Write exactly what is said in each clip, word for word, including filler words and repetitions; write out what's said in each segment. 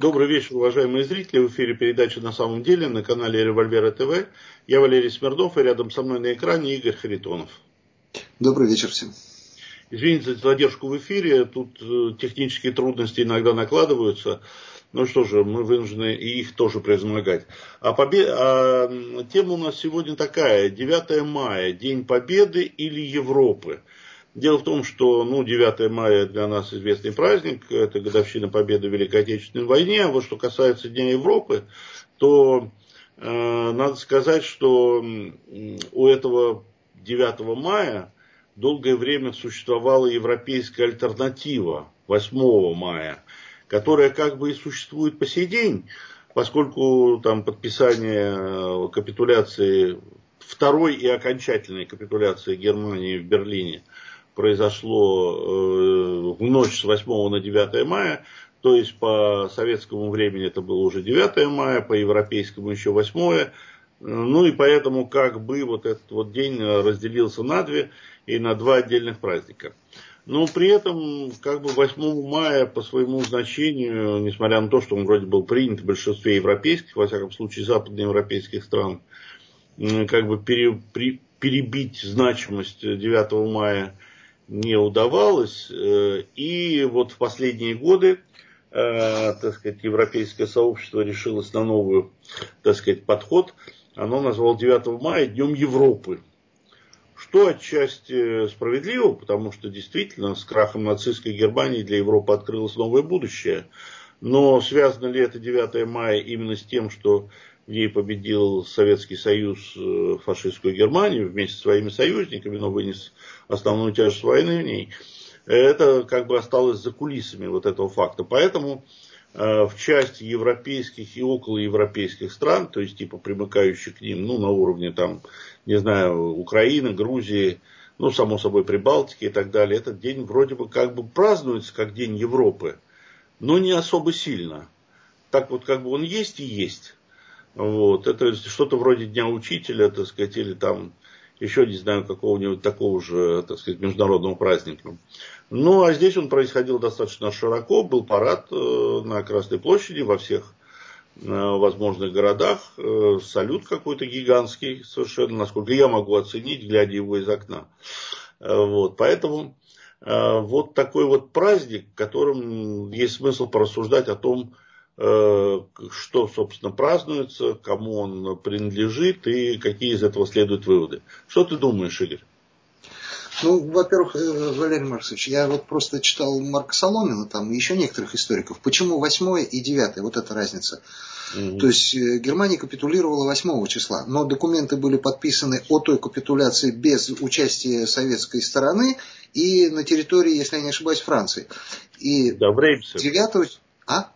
Добрый вечер, уважаемые зрители. В эфире передача «На самом деле» на канале Револьвера ТВ. Я Валерий Смирнов, и рядом со мной на экране Игорь Харитонов. Добрый вечер всем. Извините за задержку в эфире. Тут технические трудности иногда накладываются. Ну что же, мы вынуждены и их тоже превозмогать. А, побе... а тема у нас сегодня такая. девятое мая. День Победы или Европы? Дело в том, что ну, девятое мая для нас известный праздник, это годовщина победы в Великой Отечественной войне. А вот что касается Дня Европы, то э, надо сказать, что у этого девятого мая долгое время существовала европейская альтернатива восьмого мая, которая как бы и существует по сей день, поскольку там подписание капитуляции, второй и окончательной капитуляции Германии в Берлине произошло э, в ночь с восьмого на девятое мая, то есть по советскому времени это было уже девятое мая, по европейскому еще восьмое. Ну и поэтому как бы вот этот вот день разделился на две и на два отдельных праздника. Но при этом как бы восьмого мая по своему значению, несмотря на то, что он вроде был принят в большинстве европейских, во всяком случае западноевропейских стран, как бы пере, при, перебить значимость девятого мая не удавалось. И вот в последние годы, так сказать, европейское сообщество решилось на новый, так сказать, подход. Оно назвало девятого мая Днем Европы. Что отчасти справедливо, потому что действительно с крахом нацистской Германии для Европы открылось новое будущее. Но связано ли это девятое мая именно с тем, что в ней победил Советский Союз фашистскую Германию вместе со своими союзниками, но вынес основную тяжесть войны в ней? Это как бы осталось за кулисами вот этого факта. Поэтому в части европейских и околоевропейских стран, то есть типа примыкающих к ним, ну на уровне там, не знаю, Украины, Грузии, ну само собой Прибалтики и так далее, этот день вроде бы как бы празднуется как День Европы, но не особо сильно. Так вот как бы он есть и есть. Вот. Это что-то вроде Дня Учителя, так сказать, или там еще не знаю какого-нибудь такого же, так сказать, международного праздника. Ну, а здесь он происходил достаточно широко, был парад на Красной площади во всех возможных городах, салют какой-то гигантский совершенно, насколько я могу оценить, глядя его из окна. Вот. Поэтому вот такой вот праздник, в котором есть смысл порассуждать о том, что, собственно, празднуется, кому он принадлежит и какие из этого следуют выводы. Что ты думаешь, Игорь? Ну, во-первых, Валерий Маркович, я вот просто читал Марка Соломина там и еще некоторых историков. Почему восьмое и девятое? Вот эта разница. Mm-hmm. То есть Германия капитулировала восьмого числа, но документы были подписаны о той капитуляции без участия советской стороны и на территории, если я не ошибаюсь, Франции. И да, в Реймсе. девятого... А?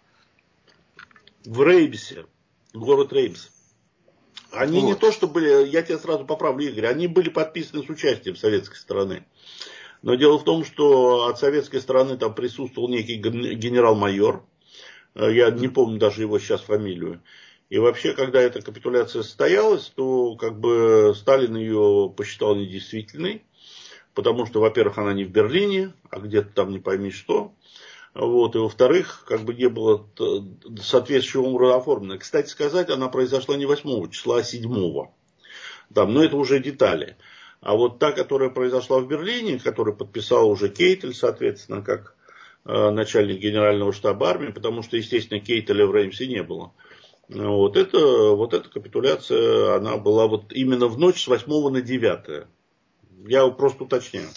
В Реймсе. Город Реймс. Они вот. Не то, что были, я тебя сразу поправлю, Игорь, они были подписаны с участием советской стороны. Но дело в том, что от советской стороны там присутствовал некий генерал-майор. Я не помню даже его сейчас фамилию. И вообще, когда эта капитуляция состоялась, то как бы Сталин ее посчитал недействительной. Потому что, во-первых, она не в Берлине, а где-то там не пойми что. Вот, и во-вторых, как бы не было соответствующего образа оформлено. Кстати сказать, она произошла не восьмого числа, а седьмого. Там, но это уже детали. А вот та, которая произошла в Берлине, которую подписал уже Кейтель, соответственно, как э, начальник генерального штаба армии, потому что, естественно, Кейтеля в Реймсе не было. Вот, это, вот эта капитуляция, она была вот именно в ночь с восьмого на девятое. Я просто уточняю.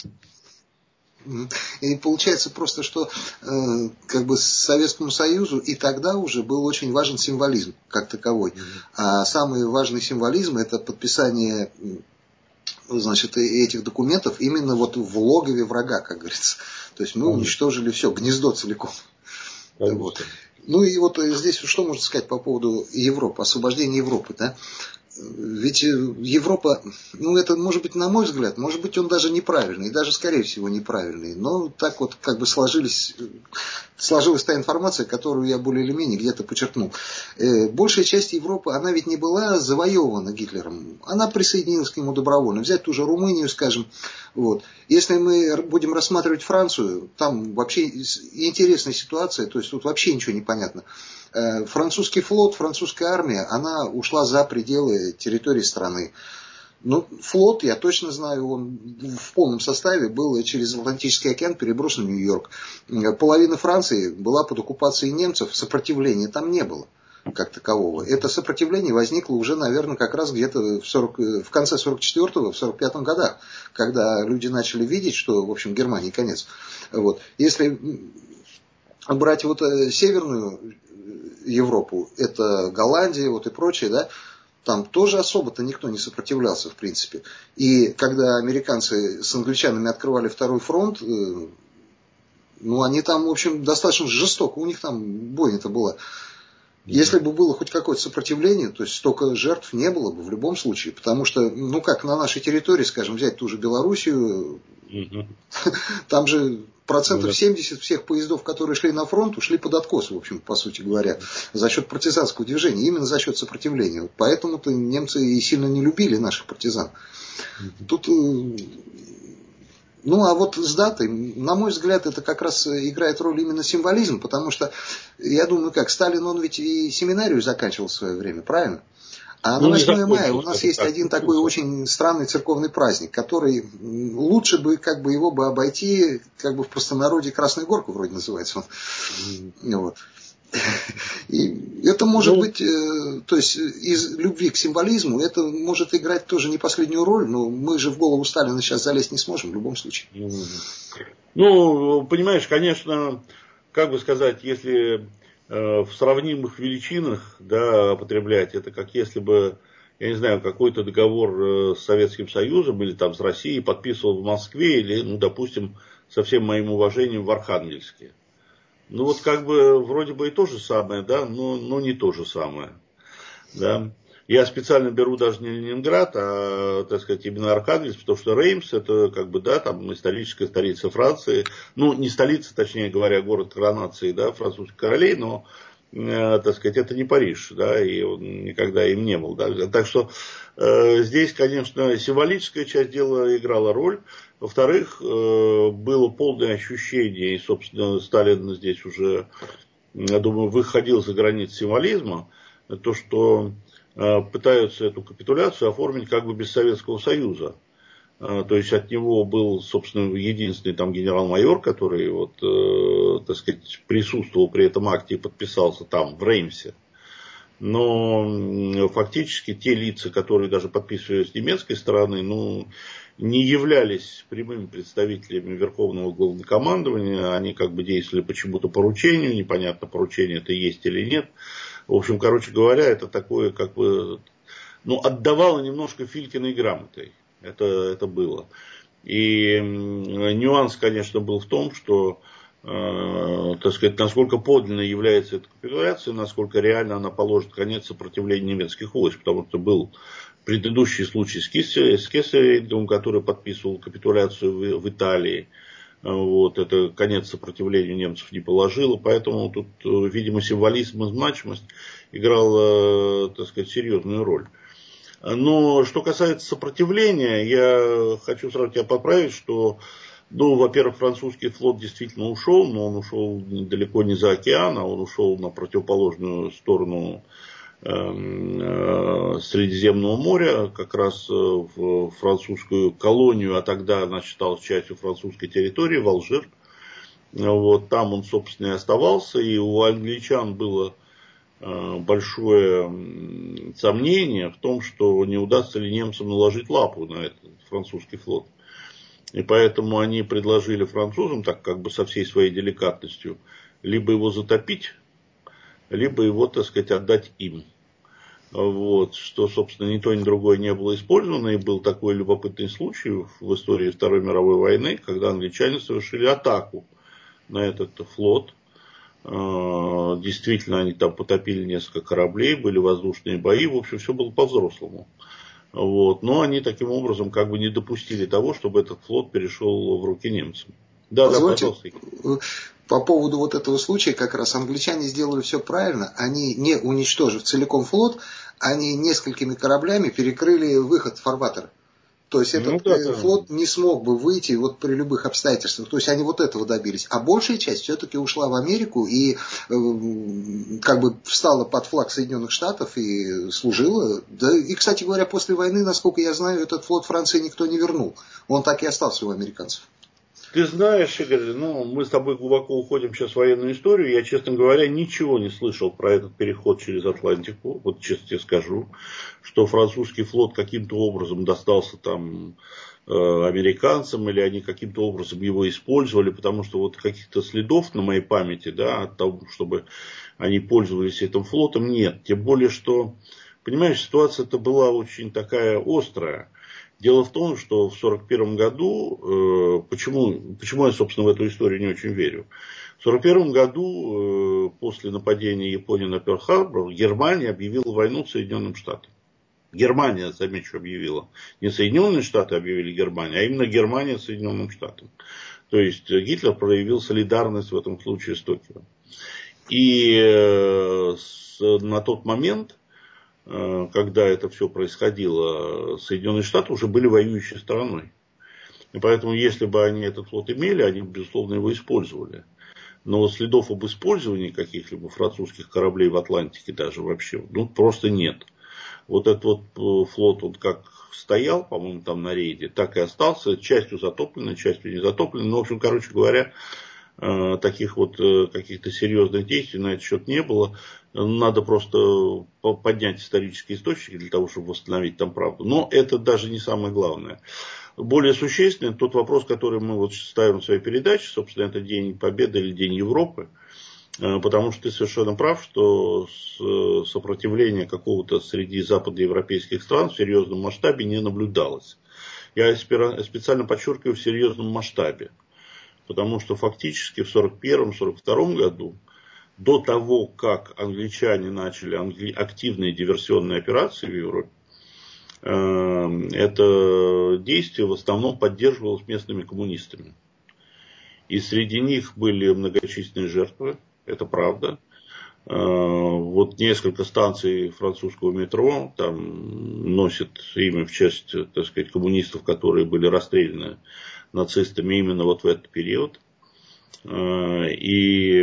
И получается просто, что э, как бы Советскому Союзу и тогда уже был очень важен символизм как таковой. А самый важный символизм — это подписание, значит, этих документов именно вот в логове врага, как говорится. То есть мы уничтожили все, гнездо целиком. Вот. Ну и вот здесь что можно сказать по поводу Европы, освобождения Европы, да? Ведь Европа, ну это может быть, на мой взгляд, может быть он даже неправильный, и даже скорее всего неправильный, но так вот как бы сложились, сложилась та информация, которую я более или менее где-то подчеркнул. Большая часть Европы, она ведь не была завоевана Гитлером, она присоединилась к нему добровольно. Взять ту же Румынию, скажем, вот. Если мы будем рассматривать Францию, там вообще интересная ситуация, то есть тут вообще ничего не понятно. Французский флот, французская армия, она ушла за пределы территории страны. Ну, флот, я точно знаю, он в полном составе был через Атлантический океан перебросан в Нью-Йорк. Половина Франции была под оккупацией немцев, сопротивления там не было как такового. Это сопротивление возникло уже, наверное, как раз где-то в, сорок, в конце сорок четвёртого, в сорок пятом годах, когда люди начали видеть, что, в общем, Германии конец. Вот. Если брать вот Северную Европу, это Голландия вот и прочее, да, там тоже особо-то никто не сопротивлялся, в принципе. И когда американцы с англичанами открывали второй фронт, ну, они там, в общем, достаточно жестоко, у них там бойня-то была. Если бы было хоть какое-то сопротивление, то есть столько жертв не было бы в любом случае. Потому что, ну как на нашей территории, скажем, взять ту же Белоруссию, угу. Там же процентов семьдесят всех поездов, которые шли на фронт, ушли под откос, в общем, по сути говоря, за счет партизанского движения, именно за счет сопротивления. Поэтому-то немцы и сильно не любили наших партизан. Тут... Ну, а вот с датой, на мой взгляд, это как раз играет роль именно символизм, потому что, я думаю, как, Сталин, он ведь и семинарию заканчивал в свое время, правильно? А ну, на восьмое мая у нас есть так, один такой очень странный церковный праздник, который лучше бы, как бы, его бы обойти, как бы в простонародье Красная Горка вроде называется он. Mm. Вот. И это может ну, быть, э, то есть из любви к символизму, это может играть тоже не последнюю роль, но мы же в голову Сталина сейчас залезть не сможем в любом случае. Ну, понимаешь, конечно, как бы сказать, если э, в сравнимых величинах, да, употреблять, это как если бы, я не знаю, какой-то договор с Советским Союзом или там с Россией подписывал в Москве или, ну, допустим, со всем моим уважением в Архангельске. Ну, вот как бы вроде бы и то же самое, да, но, но не то же самое. Да. Я специально беру даже не Ленинград, а, так сказать, именно Архангельск, потому что Реймс это, как бы, да, там историческая столица Франции. Ну, не столица, точнее говоря, город коронации, да, французских королей, но, э, так сказать, это не Париж, да, и он никогда им не был, да. Так что э, здесь, конечно, символическая часть дела играла роль. Во-вторых, было полное ощущение, и, собственно, Сталин здесь уже, я думаю, выходил за границы символизма, то, что пытаются эту капитуляцию оформить как бы без Советского Союза. То есть от него был, собственно, единственный там генерал-майор, который вот, так сказать, присутствовал при этом акте и подписался там, в Реймсе. Но фактически те лица, которые даже подписывались с немецкой стороны, ну, не являлись прямыми представителями Верховного Главнокомандования, они как бы действовали почему-то поручению, непонятно, поручение это есть или нет. В общем, короче говоря, это такое, как бы, ну, отдавало немножко Филькиной грамотой, это, это было. И нюанс, конечно, был в том, что, э, так сказать, насколько подлинно является эта капитуляция, насколько реально она положит конец сопротивлению немецких войск, потому что был предыдущий случай с Кессеринговым, который подписывал капитуляцию в, в Италии. Вот, это конец сопротивлению немцев не положило, поэтому тут, видимо, символизм и значимость играл, так сказать, серьезную роль. Но что касается сопротивления, я хочу сразу тебя поправить, что, ну, во-первых, французский флот действительно ушел, но он ушел далеко не за океан, а он ушел на противоположную сторону Средиземного моря, как раз в французскую колонию, а тогда она считалась частью французской территории, в Алжир. Вот, там он, собственно, и оставался, и у англичан было большое сомнение в том, что не удастся ли немцам наложить лапу на этот французский флот. И поэтому они предложили французам, так как бы со всей своей деликатностью, либо его затопить, либо его, так сказать, отдать им. Вот, что, собственно, ни то, ни другое не было использовано. И был такой любопытный случай в истории Второй мировой войны, когда англичане совершили атаку на этот флот. Действительно, они там потопили несколько кораблей, были воздушные бои. В общем, все было по-взрослому. Вот. Но они таким образом как бы не допустили того, чтобы этот флот перешел в руки немцам. Да, Позвольте, да, пожалуйста. По поводу вот этого случая, как раз англичане сделали все правильно. Они, не уничтожив целиком флот, они несколькими кораблями перекрыли выход в фарватер. То есть Ну, этот да, да. флот не смог бы выйти вот при любых обстоятельствах. То есть они вот этого добились. А большая часть все-таки ушла в Америку и э, как бы встала под флаг Соединенных Штатов и служила. Да, и, кстати говоря, после войны, насколько я знаю, этот флот Франции никто не вернул. Он так и остался у американцев. Ты знаешь, Игорь, ну, мы с тобой глубоко уходим сейчас в военную историю. Я, честно говоря, ничего не слышал про этот переход через Атлантику. Вот честно тебе скажу, что французский флот каким-то образом достался там э, американцам, или они каким-то образом его использовали, потому что вот каких-то следов на моей памяти, да, от того, чтобы они пользовались этим флотом, нет. Тем более, что, понимаешь, ситуация-то была очень такая острая. Дело в том, что в сорок первом году, э, почему, почему я, собственно, в эту историю не очень верю. В сорок первом году, э, после нападения Японии на Пёрл-Харбор, Германия объявила войну Соединенным Штатам. Германия, замечу, объявила. Не Соединенные Штаты объявили Германию, а именно Германия Соединенным Штатам. То есть Гитлер проявил солидарность в этом случае с Токио. И э, с, на тот момент, когда это все происходило, Соединенные Штаты уже были воюющей стороной. И поэтому, если бы они этот флот имели, они, безусловно, его использовали. Но следов об использовании каких-либо французских кораблей в Атлантике даже вообще, ну, просто нет. Вот этот вот флот, он как стоял, по-моему, там на рейде, так и остался, частью затопленный, частью не затопленный. Ну, в общем, короче говоря, таких вот каких-то серьезных действий на этот счет не было. Надо просто поднять исторические источники для того, чтобы восстановить там правду. Но это даже не самое главное. Более существенный тот вопрос, который мы вот ставим в своей передаче, собственно, это День Победы или День Европы. Потому что ты совершенно прав, что сопротивления какого-то среди западноевропейских стран в серьезном масштабе не наблюдалось. Я специально подчеркиваю, в серьезном масштабе. Потому что фактически в сорок первом — сорок втором году, до того, как англичане начали англи... активные диверсионные операции в Европе, э, это действие в основном поддерживалось местными коммунистами. И среди них были многочисленные жертвы, это правда. Э, вот несколько станций французского метро там носят имя в честь, так сказать, коммунистов, которые были расстреляны нацистами именно вот в этот период. И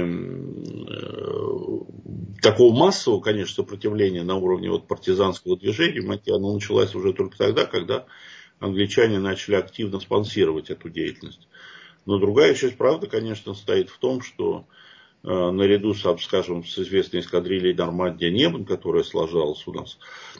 такого массового, конечно, сопротивления на уровне вот партизанского движения, оно началось уже только тогда, когда англичане начали активно спонсировать эту деятельность. Но другая часть правды, конечно, стоит в том, что наряду с, скажем, с известной эскадрильей Нормандия-Небен, которая сложилась у нас,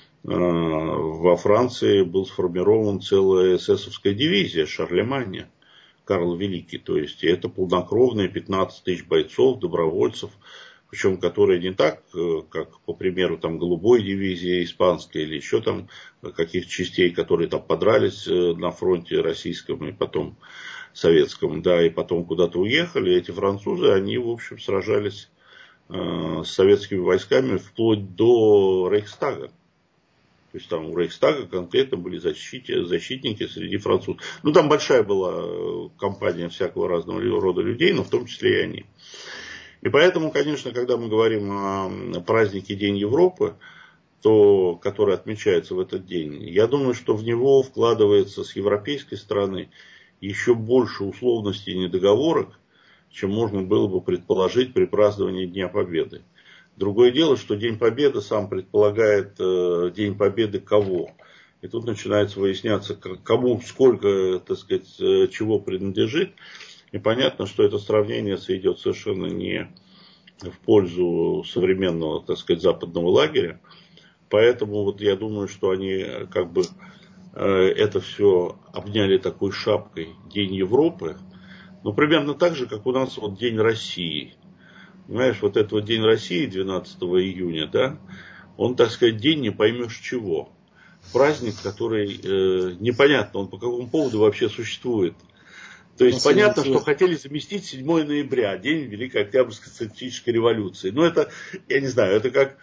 во Франции был сформирован целая эсэсовская дивизия Шарлеманя, Карл Великий. То есть это полнокровные пятнадцать тысяч бойцов, добровольцев, причем которые не так, как, по примеру, там, голубой дивизии испанской или еще там каких-то частей, которые там подрались на фронте российском и потом советском, да, и потом куда-то уехали. Эти французы, они, в общем, сражались э, с советскими войсками вплоть до Рейхстага. То есть там у Рейхстага конкретно были защити, защитники среди французов. Ну, там большая была компания всякого разного рода людей, но в том числе и они. И поэтому, конечно, когда мы говорим о празднике День Европы, то, который отмечается в этот день, я думаю, что в него вкладывается с европейской стороны еще больше условностей и недоговорок, чем можно было бы предположить при праздновании Дня Победы. Другое дело, что День Победы сам предполагает э, День Победы кого. И тут начинается выясняться, кому сколько, так сказать, чего принадлежит. И понятно, что это сравнение идет совершенно не в пользу современного, так сказать, западного лагеря. Поэтому вот я думаю, что они как бы э, это все обняли такой шапкой День Европы. Ну, примерно так же, как у нас вот День России. Понимаешь, вот этот вот День России двенадцатого июня, да, он, так сказать, день не поймешь чего. Праздник, который э, непонятно, он по какому поводу вообще существует. То есть понятно, что хотели заместить седьмого ноября, день Великой Октябрьской социалистической революции. Но это, я не знаю, это как,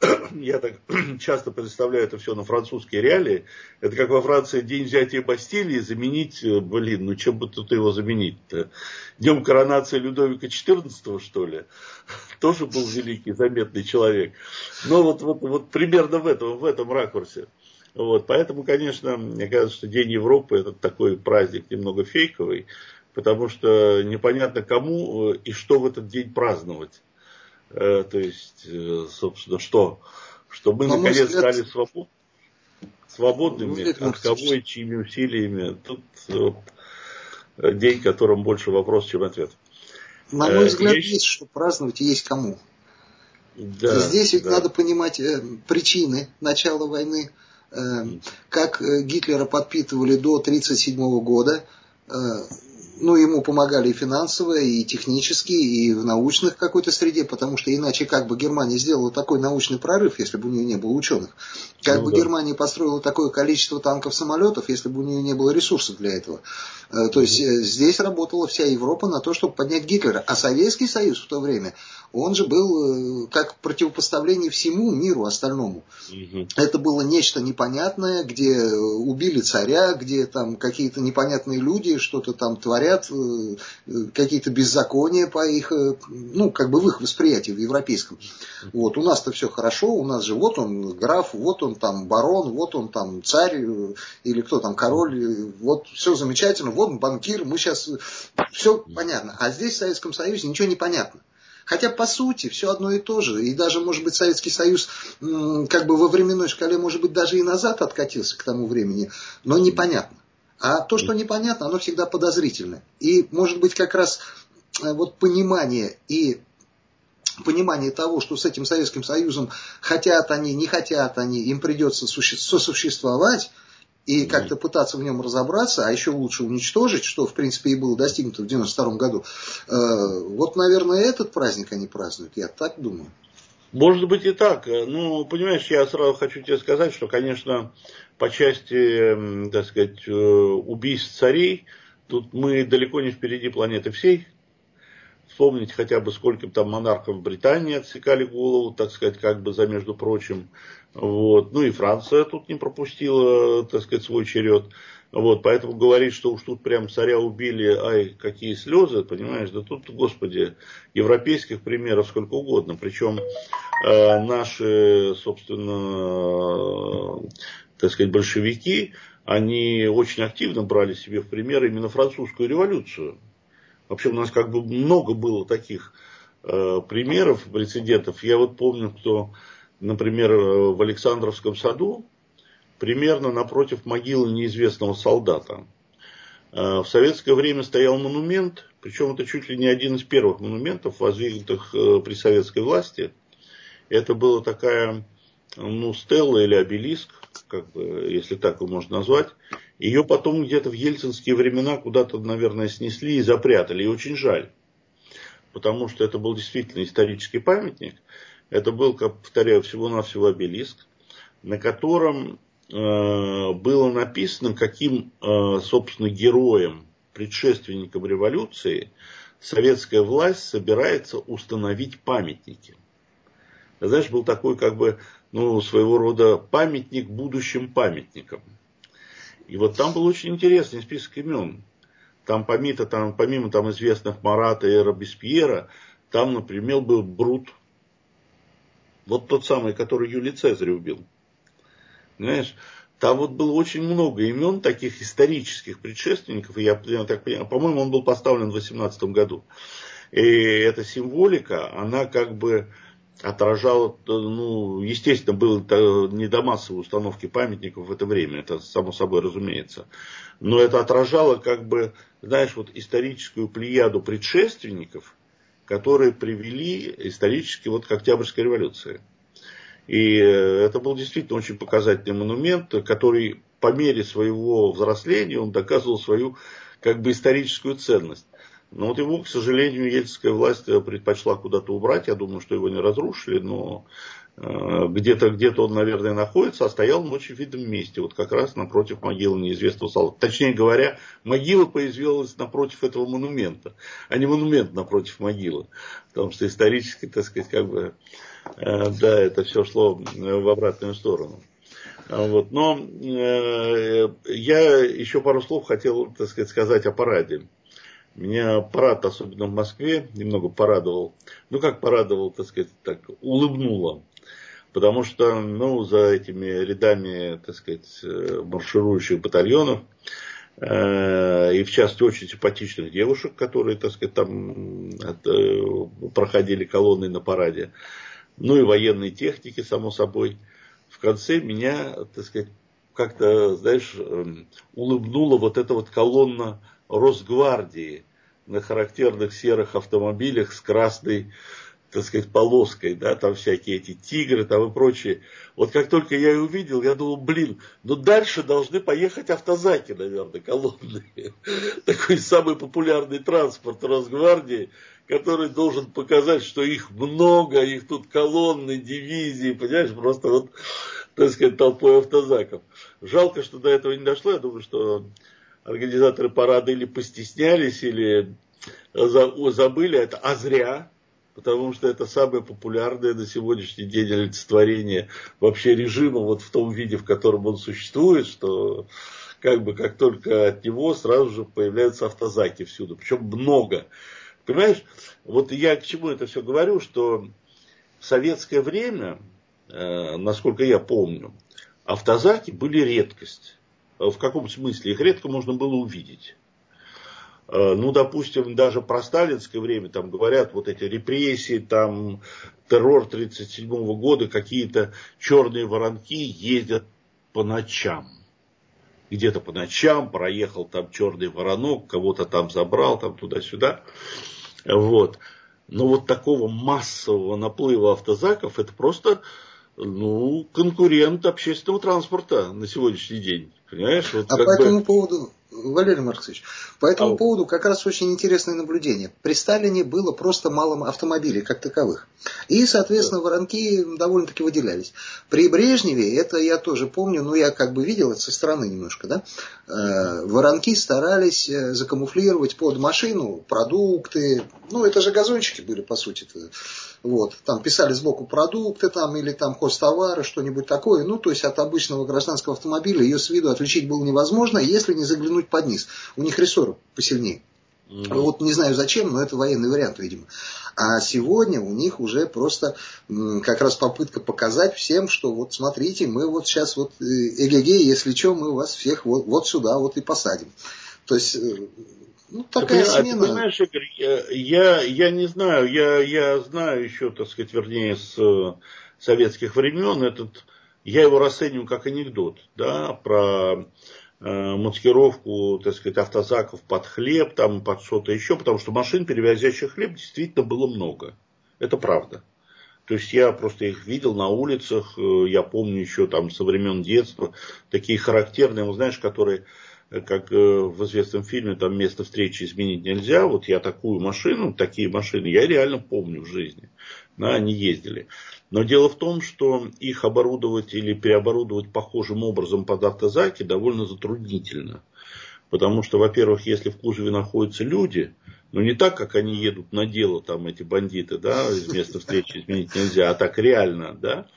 я так часто представляю это все на французские реалии. Это как во Франции день взятия Бастилии заменить, блин, ну чем бы тут его заменить-то? Днем коронации Людовика четырнадцатого, что ли? Тоже был великий, заметный человек. Но вот, вот, вот примерно в этом, в этом ракурсе. Вот, поэтому, конечно, мне кажется, что День Европы это такой праздник немного фейковый, потому что непонятно кому и что в этот день праздновать. То есть, собственно, что? Что мы На мой наконец взгляд, стали свобод... свободными, Владимир от кого Владимирович, и чьими усилиями. Тут вот, день, которым больше вопрос, чем ответ. на мой Я... взгляд, есть что праздновать и есть кому. Да, Здесь ведь да. надо понимать э, причины начала войны, э, как Гитлера подпитывали до тысяча девятьсот тридцать седьмого года. Э, ну, ему помогали и финансово, и технически, и в научных какой-то среде, потому что иначе как бы Германия сделала такой научный прорыв, если бы у нее не было ученых? Как Ну, бы да. Германия построила такое количество танков, самолетов, если бы у нее не было ресурсов для этого? Э, то есть э, здесь работала вся Европа на то, чтобы поднять Гитлера. А Советский Союз в то время, он же был э, как противопоставление всему миру остальному. Угу. Это было нечто непонятное, где убили царя, где там какие-то непонятные люди что-то там творят, какие-то беззакония по их, ну, как бы в их восприятии, в европейском. Вот, у нас-то все хорошо, у нас же вот он граф, вот он там барон, вот он там царь, или кто там король, вот все замечательно, вот он банкир, мы сейчас, все понятно. А здесь в Советском Союзе ничего не понятно. Хотя, по сути, все одно и то же. И даже, может быть, Советский Союз как бы во временной шкале, может быть, даже и назад откатился к тому времени, но непонятно. А то, что непонятно, оно всегда подозрительно. И, может быть, как раз вот понимание и понимание того, что с этим Советским Союзом хотят они, не хотят они, им придется сосуществовать, и как-то пытаться в нем разобраться, а еще лучше уничтожить, что, в принципе, и было достигнуто в девяносто втором году. Вот, наверное, этот праздник они празднуют, я так думаю. Может быть и так. Ну, понимаешь, я сразу хочу тебе сказать, что, конечно, по части, так сказать, убийств царей, тут мы далеко не впереди планеты всей. Вспомнить хотя бы, сколько там монархов в Британии отсекали голову, так сказать, как бы за между прочим. Вот. Ну и Франция тут не пропустила, так сказать, свой черед. Вот. Поэтому говорить, что уж тут прям царя убили, ай, какие слезы, понимаешь, да тут, господи, европейских примеров сколько угодно. Причем э, наши, собственно, так сказать, большевики, они очень активно брали себе в пример именно французскую революцию. Вообще у нас как бы много было таких э, примеров, прецедентов. Я вот помню, что, например, в Александровском саду, примерно напротив могилы неизвестного солдата, э, в советское время стоял монумент, причем это чуть ли не один из первых монументов, воздвигнутых э, при советской власти. Это была такая, ну, стелла или обелиск, как бы, если так его можно назвать. Ее потом где-то в ельцинские времена куда-то, наверное, снесли и запрятали. И очень жаль. Потому что это был действительно исторический памятник. Это был, как повторяю, всего-навсего обелиск, на котором э, было написано, каким, э, собственно, героем, предшественником революции, советская власть собирается установить памятники. Знаешь, был такой, как бы, ну, своего рода памятник будущим памятникам. И вот там был очень интересный список имен. Там помимо, там, помимо там, известных Марата и Робеспьера, там, например, был Брут. Вот тот самый, который Юлий Цезарь убил. Знаешь, там вот было очень много имен таких исторических предшественников. И я, я так понимаю, по-моему, он был поставлен в восемнадцатом году. И эта символика, она как бы отражала, ну, естественно, было не до массовой установки памятников в это время, это само собой разумеется. Но это отражало, как бы, знаешь, вот историческую плеяду предшественников, которые привели исторически вот к Октябрьской революции. И это был действительно очень показательный монумент, который по мере своего взросления он доказывал свою, как бы, историческую ценность. Но вот его, к сожалению, ельцинская власть предпочла куда-то убрать. Я думаю, что его не разрушили, но где-то, где-то он, наверное, находится, а стоял он в очень видном месте, вот как раз напротив могилы неизвестного солдата. Точнее говоря, могила появилась напротив этого монумента, а не монумент напротив могилы. Потому что исторически, так сказать, как бы, да, это все шло в обратную сторону. Вот. Но э, я еще пару слов хотел, так сказать, сказать о параде. Меня парад, особенно в Москве, немного порадовал. Ну, как порадовал, так сказать, так, улыбнуло. Потому что, ну, за этими рядами, так сказать, марширующих батальонов, э, и в частности очень симпатичных девушек, которые, так сказать, там это, проходили колонной на параде, ну и военной техники, само собой, в конце меня, так сказать, как-то, знаешь, улыбнула вот эта вот колонна Росгвардии на характерных серых автомобилях с красной, так сказать, полоской, да, там всякие эти тигры там и прочее. Вот как только я ее увидел, я думал, блин, ну дальше должны поехать автозаки, наверное, колонны. Такой самый популярный транспорт Росгвардии, который должен показать, что их много, их тут колонны, дивизии, понимаешь, просто вот, так сказать, толпой автозаков. Жалко, что до этого не дошло, я думаю, что организаторы парада или постеснялись, или забыли это, а зря. Потому что это самое популярное на сегодняшний день олицетворение вообще режима вот в том виде, в котором он существует, что как бы как только от него сразу же появляются автозаки всюду, причем много. Понимаешь, вот я к чему это все говорю, что в советское время, э, насколько я помню, автозаки были редкость. В каком смысле? Их редко можно было увидеть. Ну, допустим, даже про сталинское время, там говорят, вот эти репрессии, там террор тридцать седьмого года, какие-то черные воронки ездят по ночам. Где-то по ночам проехал там черный воронок, кого-то там забрал, там туда-сюда. Вот. Но вот такого массового наплыва автозаков, это просто, ну, конкурент общественного транспорта на сегодняшний день. Понимаешь? Вот а как по бы... этому поводу, Валерий Маркович, по этому а... поводу как раз очень интересное наблюдение. При Сталине было просто мало автомобилей как таковых. И, соответственно, да. Воронки довольно-таки выделялись. При Брежневе, это я тоже помню, но я как бы видел это со стороны немножко, да, э, воронки старались закамуфлировать под машину продукты. Ну, это же газончики были, по сути. Вот. Там писали сбоку продукты там, или там хозтовары, что-нибудь такое. Ну, то есть от обычного гражданского автомобиля ее с виду отличить было невозможно, если не заглянуть под низ. У них рессоры посильнее. Mm-hmm. Вот не знаю зачем, но это военный вариант, видимо. А сегодня у них уже просто м, как раз попытка показать всем, что вот смотрите, мы вот сейчас вот эге-ге, если что, мы вас всех вот, вот сюда вот и посадим. То есть... Ну, такая ты, смена. Ты понимаешь, Игорь, я, я не знаю, я, я знаю еще, так сказать, вернее, с советских времен, этот, я его расцениваю как анекдот, да, про э, маскировку, так сказать, автозаков под хлеб, там, под что-то еще, потому что машин, перевозящих хлеб, действительно было много. Это правда. То есть я просто их видел на улицах, я помню еще там со времен детства, такие характерные, знаешь, которые... как в известном фильме, там место встречи изменить нельзя, вот я такую машину, такие машины, я реально помню в жизни, да, они ездили. Но дело в том, что их оборудовать или переоборудовать похожим образом под автозаки довольно затруднительно. Потому что, во-первых, если в кузове находятся люди, ну не так, как они едут на дело, там эти бандиты, да, из места встречи изменить нельзя, а так реально, да,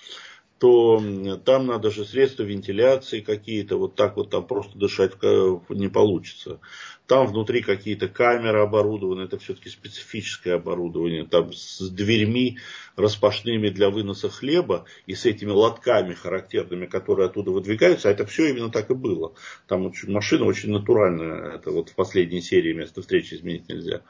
то там надо же средства вентиляции какие-то, вот так вот там просто дышать не получится. Там внутри какие-то камеры оборудованы, это все-таки специфическое оборудование, там с дверьми распашными для выноса хлеба и с этими лотками характерными, которые оттуда выдвигаются, а это все именно так и было. Там очень, машина очень натуральная, это вот в последней серии «Место встречи изменить нельзя».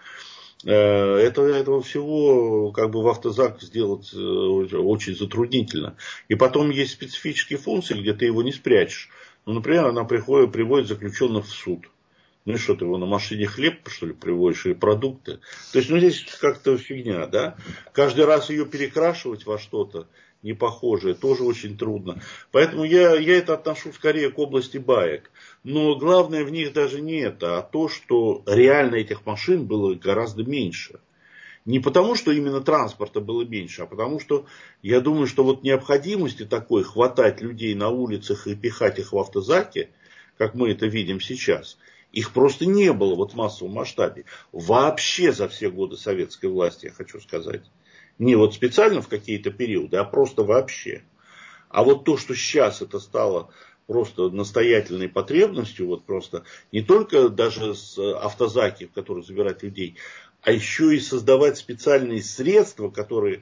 Это, этого всего как бы в автозак сделать очень затруднительно. И потом есть специфические функции, где ты его не спрячешь. Ну, например, она приходит, приводит заключенных в суд. Ну и что, ты его на машине хлеб, что ли, приводишь, или продукты? То есть, ну, здесь как-то фигня, да? Каждый раз ее перекрашивать во что-то непохожее тоже очень трудно. Поэтому я, я это отношу скорее к области баек. Но главное в них даже не это, а то, что реально этих машин было гораздо меньше. Не потому, что именно транспорта было меньше, а потому, что я думаю, что вот необходимости такой хватать людей на улицах и пихать их в автозаки, как мы это видим сейчас, их просто не было вот в массовом масштабе. Вообще за все годы советской власти, я хочу сказать. Не вот специально в какие-то периоды, а просто вообще. А вот то, что сейчас это стало просто настоятельной потребностью, вот просто не только даже с автозаки, в которых забирать людей, а еще и создавать специальные средства, которые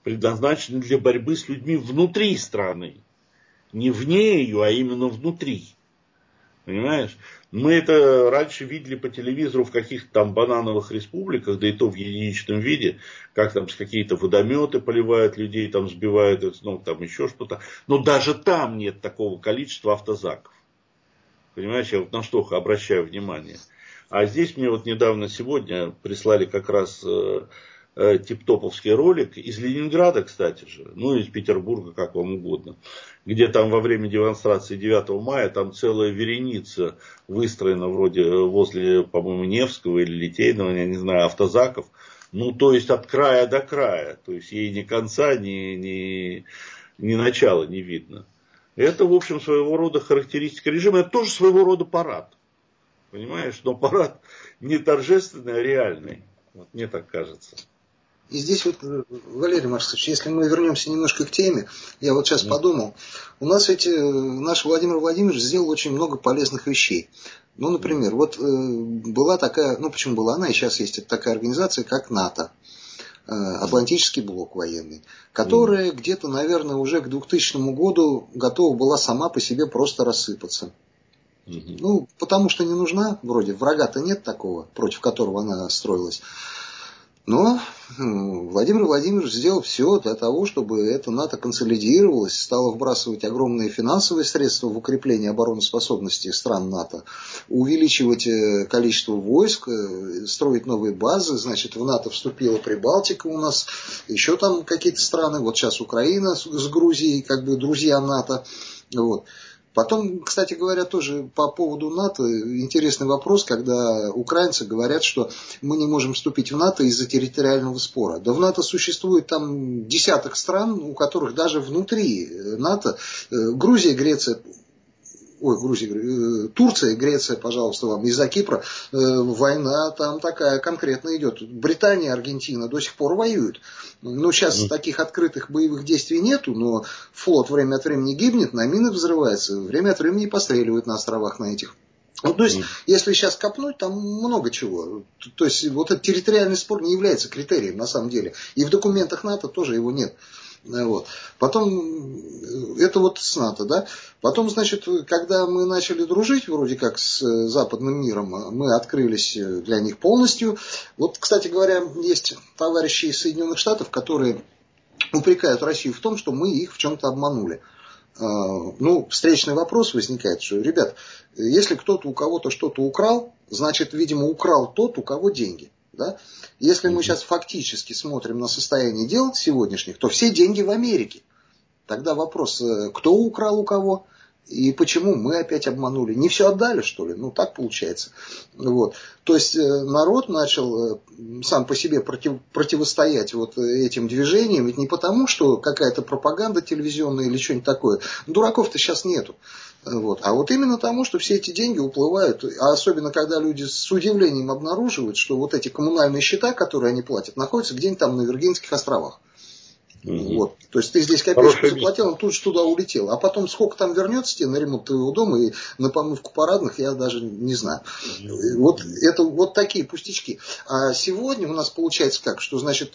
предназначены для борьбы с людьми внутри страны. Не вне ее, а именно внутри. Понимаешь? Мы это раньше видели по телевизору в каких-то там банановых республиках, да и то в единичном виде, как там какие-то водометы поливают людей, там сбивают, ну там еще что-то. Но даже там нет такого количества автозаков. Понимаешь, я вот на что обращаю внимание. А здесь мне вот недавно сегодня прислали как раз э, э, тип-топовский ролик из Ленинграда, кстати же, ну из Петербурга, как вам угодно, где там во время демонстрации девятого мая там целая вереница выстроена вроде возле, по-моему, Невского или Литейного, я не знаю, автозаков. Ну, то есть от края до края. То есть ей ни конца, ни, ни, ни начала не видно. Это, в общем, своего рода характеристика режима. Это тоже своего рода парад. Понимаешь? Но парад не торжественный, а реальный. Вот мне так кажется. И здесь вот, Валерий Маркович, если мы вернемся немножко к теме, я вот сейчас mm. подумал, у нас ведь наш Владимир Владимирович сделал очень много полезных вещей. Ну, например, mm. вот была такая, ну почему была она, и сейчас есть такая организация, как НАТО. Атлантический блок военный, которая mm. где-то, наверное, уже к двухтысячному году готова была сама по себе просто рассыпаться. Mm-hmm. Ну, потому что не нужна, вроде врага-то нет такого, против которого она строилась. Но Владимир Владимирович сделал все для того, чтобы это НАТО консолидировалось, стало вбрасывать огромные финансовые средства в укрепление обороноспособности стран НАТО, увеличивать количество войск, строить новые базы. Значит, в НАТО вступила Прибалтика у нас, еще там какие-то страны, вот сейчас Украина с Грузией, как бы друзья НАТО. Вот. Потом, кстати говоря, тоже по поводу НАТО интересный вопрос, когда украинцы говорят, что мы не можем вступить в НАТО из-за территориального спора. Да в НАТО существует там десяток стран, у которых даже внутри НАТО, Грузия, Греция, ой, Грузия, Турция, Греция, пожалуйста, вам, из-за Кипра, война там такая конкретно идет. Британия, Аргентина до сих пор воюют. Ну, сейчас mm. таких открытых боевых действий нету, но флот время от времени гибнет, на мины взрывается, время от времени постреливают на островах на этих. Ну, то есть, mm. если сейчас копнуть, там много чего. То есть, вот этот территориальный спор не является критерием на самом деле. И в документах НАТО тоже его нет. Вот. Потом, это вот с НАТО, да. Потом, значит, когда мы начали дружить вроде как с западным миром, мы открылись для них полностью. Вот, кстати говоря, есть товарищи из Соединенных Штатов, которые упрекают Россию в том, что мы их в чем-то обманули. Ну, встречный вопрос возникает, что, ребят, если кто-то у кого-то что-то украл, значит, видимо, украл тот, у кого деньги. Да? Если мы сейчас фактически смотрим на состояние дел сегодняшних, то все деньги в Америке. Тогда вопрос, кто украл у кого и почему мы опять обманули. Не все отдали, что ли? Ну, так получается. Вот. То есть, народ начал сам по себе против, противостоять вот этим движениям. Ведь не потому, что какая-то пропаганда телевизионная или что-нибудь такое. Дураков-то сейчас нету. Вот. А вот именно тому, что все эти деньги уплывают, а особенно когда люди с удивлением обнаруживают, что вот эти коммунальные счета, которые они платят, находятся где-нибудь там на Виргинских островах. Mm-hmm. Вот. То есть ты здесь копеечку заплатил, он тут же туда улетел. А потом сколько там вернется тебе на ремонт твоего дома и на помывку парадных, я даже не знаю. Mm-hmm. Вот это вот такие пустячки. А сегодня у нас получается как, что значит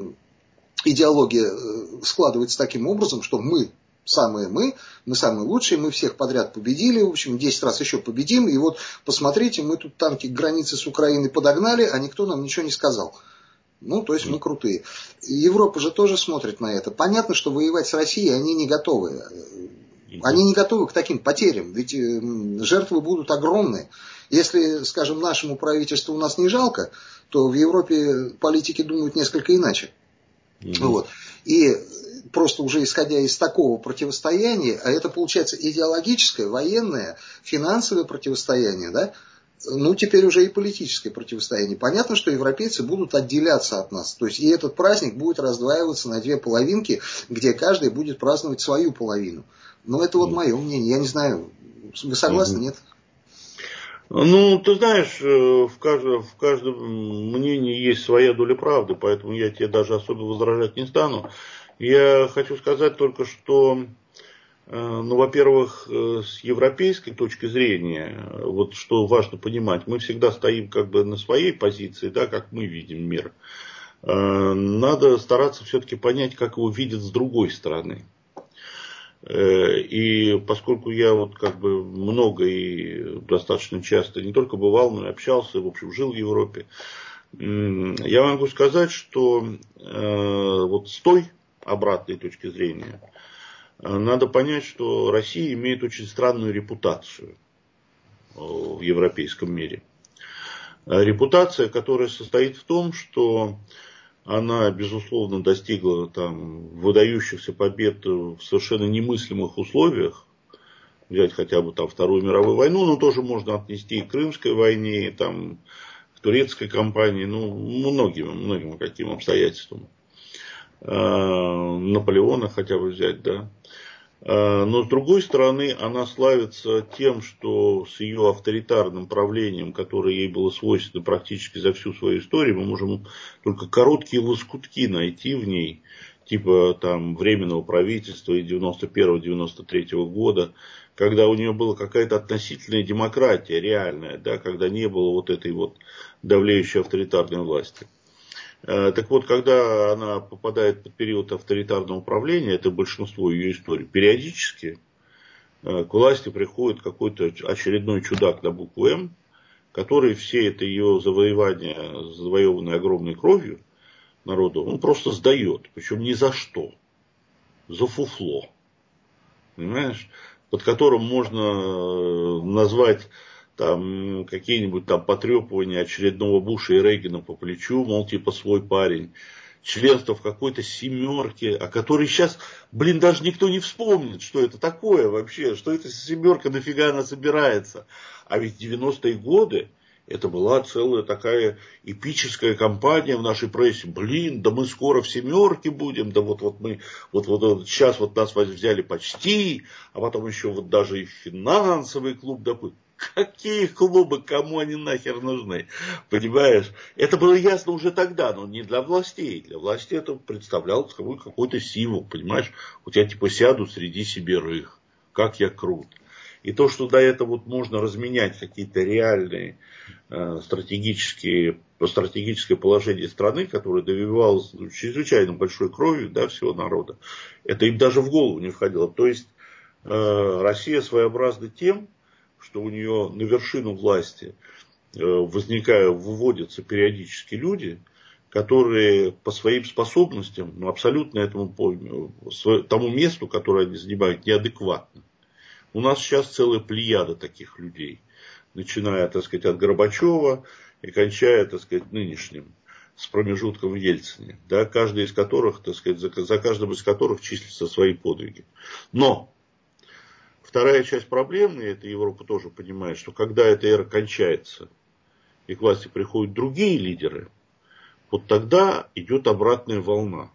идеология складывается таким образом, что мы самые мы, мы самые лучшие, мы всех подряд победили, в общем, десять раз еще победим, и вот посмотрите, мы тут танки к границе с Украиной подогнали, а никто нам ничего не сказал. Ну, то есть мы крутые. И Европа же тоже смотрит на это. Понятно, что воевать с Россией они не готовы. Они не готовы к таким потерям, ведь жертвы будут огромные. Если, скажем, нашему правительству у нас не жалко, то в Европе политики думают несколько иначе. Mm-hmm. Вот. И просто уже исходя из такого противостояния, а это получается идеологическое, военное, финансовое противостояние, да, ну теперь уже и политическое противостояние. Понятно, что европейцы будут отделяться от нас. То есть и этот праздник будет раздваиваться на две половинки, где каждый будет праздновать свою половину. Но это вот мое мнение. Я не знаю, вы согласны, нет? Ну, ты знаешь, в каждом, в каждом мнении есть своя доля правды, поэтому я тебе даже особо возражать не стану. Я хочу сказать только, что, ну, во-первых, с европейской точки зрения, вот что важно понимать, мы всегда стоим как бы на своей позиции, да, как мы видим мир. надо стараться все-таки понять, как его видят с другой стороны. И поскольку я вот как бы много и достаточно часто не только бывал, но и общался, в общем, жил в Европе, я могу сказать, что вот с той обратной точки зрения надо понять, что Россия имеет очень странную репутацию в европейском мире. Репутация, которая состоит в том, что она, безусловно, достигла там выдающихся побед в совершенно немыслимых условиях. Взять хотя бы там Вторую мировую войну, но тоже можно отнести и к Крымской войне, и там к турецкой кампании, ну, многим, многим каким обстоятельствам. Наполеона хотя бы взять, да. Но, с другой стороны, она славится тем, что с ее авторитарным правлением, которое ей было свойственно практически за всю свою историю, мы можем только короткие лоскутки найти в ней, типа там временного правительства девяносто первого — девяносто третьего года, когда у нее была какая-то относительная демократия реальная, да, когда не было вот этой вот давлеющей авторитарной власти. Так вот, когда она попадает под период авторитарного управления, это большинство ее историй, периодически к власти приходит какой-то очередной чудак на букву М, который все это ее завоевание, завоеванное огромной кровью народу, он просто сдает. Причем ни за что. За фуфло. Понимаешь? Под которым можно назвать там какие-нибудь там потрепывания очередного Буша и Рейгана по плечу, мол, типа свой парень, членство в какой-то семерке, о которой сейчас, блин, даже никто не вспомнит, что это такое вообще, что эта семерка, нафига она собирается. А ведь девяностые годы это была целая такая эпическая кампания в нашей прессе. Блин, да мы скоро в семерке будем, да вот, вот мы, вот, вот, вот сейчас вот нас взяли почти, а потом еще вот даже и финансовый клуб допустим. Какие клубы, кому они нахер нужны? Понимаешь? Это было ясно уже тогда, но не для властей. Для властей это представляло собой какой-то символ, понимаешь? Вот я типа сяду среди сибирых, как я крут. И то, что до этого вот можно разменять какие-то реальные э, стратегические, стратегическое положение страны, которое добивалось чрезвычайно большой кровью, да, всего народа, это им даже в голову не входило. То есть э, Россия своеобразна тем, что у нее на вершину власти возникают, выводятся периодически люди, которые по своим способностям, ну, абсолютно этому, тому месту, которое они занимают, неадекватны. У нас сейчас целая плеяда таких людей, начиная, так сказать, от Горбачева и кончая, так сказать, нынешним, с промежутком в Ельцине, да, каждый из которых, так сказать, за, за каждым из которых числятся свои подвиги. Но вторая часть проблемы, и это Европа тоже понимает, что когда эта эра кончается, и к власти приходят другие лидеры, вот тогда идет обратная волна.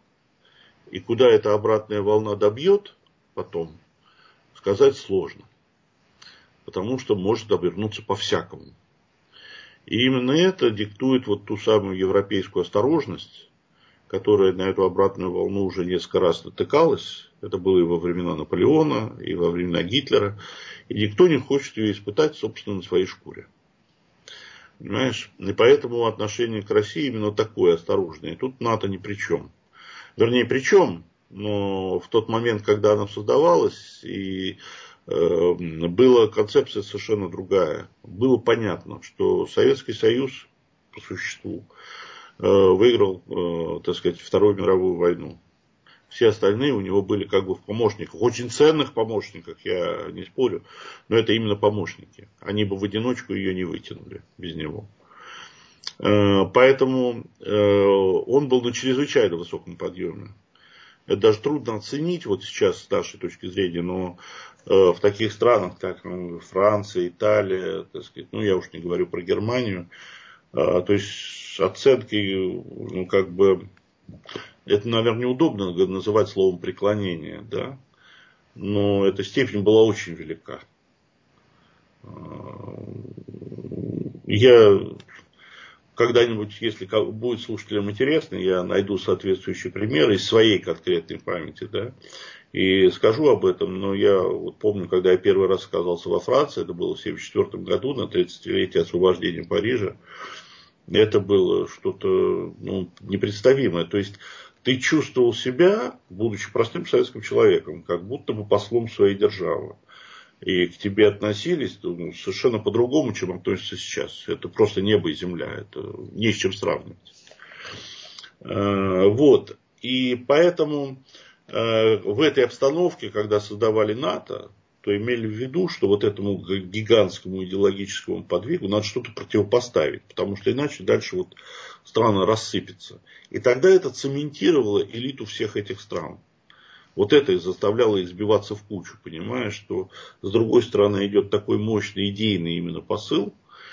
И куда эта обратная волна добьет потом, сказать сложно. Потому что может обернуться по-всякому. И именно это диктует вот ту самую европейскую осторожность, которая на эту обратную волну уже несколько раз натыкалась. Это было и во времена Наполеона, и во времена Гитлера. И никто не хочет ее испытать, собственно, на своей шкуре. Понимаешь? И поэтому отношение к России именно такое осторожное. И тут НАТО ни при чем. Вернее, при чем, но в тот момент, когда она создавалась, и э, была концепция совершенно другая. Было понятно, что Советский Союз, по существу, э, выиграл, э, так сказать, Вторую мировую войну. Все остальные у него были как бы в помощниках. Очень ценных помощниках, я не спорю. Но это именно помощники. Они бы в одиночку ее не вытянули без него. Поэтому он был на чрезвычайно высоком подъеме. Это даже трудно оценить вот сейчас с нашей точки зрения. Но в таких странах, как Франция, Италия, так сказать, ну я уж не говорю про Германию. То есть оценки, ну как бы... Это, наверное, неудобно называть словом преклонение, да? Но эта степень была очень велика. Я когда-нибудь, если будет слушателям интересно, я найду соответствующие примеры из своей конкретной памяти, да, и скажу об этом. Но я вот помню, когда я первый раз оказался во Франции, это было в тысяча девятьсот семьдесят четвёртом году, на тридцатилетие освобождения Парижа. Это было что-то ну, непредставимое. То есть ты чувствовал себя, будучи простым советским человеком, как будто бы послом своей державы. И к тебе относились ну, совершенно по-другому, чем относятся сейчас. Это просто небо и земля. Это не с чем сравнивать. Вот. И поэтому в этой обстановке, когда создавали НАТО, то имели в виду, что вот этому гигантскому идеологическому подвигу надо что-то противопоставить. Потому что иначе дальше вот страна рассыпется. И тогда это цементировало элиту всех этих стран. Вот это и заставляло их сбиваться в кучу, понимая, что с другой стороны идет такой мощный идейный именно посыл,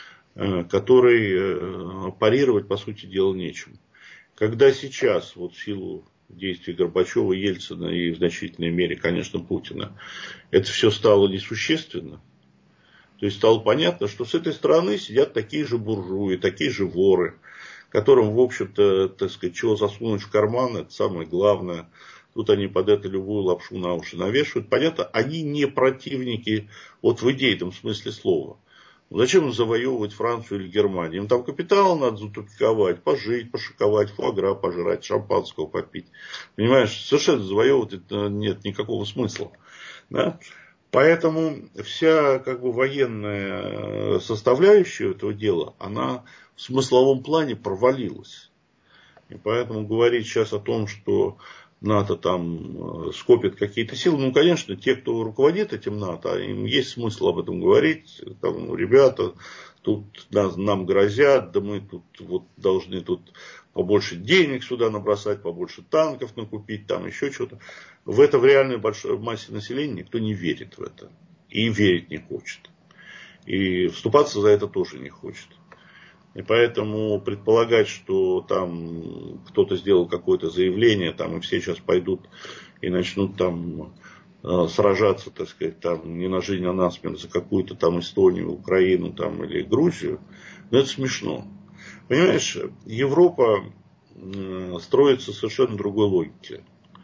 который парировать, по сути дела, нечем. Когда сейчас, вот в силу действий Горбачева, Ельцина и в значительной мере, конечно, Путина, это все стало несущественно, то есть стало понятно, что с этой стороны сидят такие же буржуи, такие же воры, которым, в общем-то, так сказать, чего засунуть в карман, это самое главное. Тут они под это любую лапшу на уши навешивают. Понятно, они не противники вот в идейном смысле слова. Зачем им завоевывать Францию или Германию? Им там капитал надо затупиковать, пожить, пошиковать, фуагра пожрать, шампанского попить. Понимаешь, совершенно завоевывать это нет никакого смысла. Да? Поэтому вся как бы военная составляющая этого дела, она в смысловом плане провалилась. И поэтому говорить сейчас о том, что НАТО там скопит какие-то силы. Ну, конечно, те, кто руководит этим НАТО, им есть смысл об этом говорить. Там, ребята, тут нас, нам грозят, да мы тут вот должны тут побольше денег сюда набросать, побольше танков накупить, там еще что-то. В это в реальной большой массе населения никто не верит в это. И верить не хочет. И вступаться за это тоже не хочет. И поэтому предполагать, что там кто-то сделал какое-то заявление, там и все сейчас пойдут и начнут там э, сражаться, так сказать, там не на жизнь, а на смерть за какую-то там Эстонию, Украину там, или Грузию, ну это смешно. Понимаешь, Европа э, строится совершенно другой логике.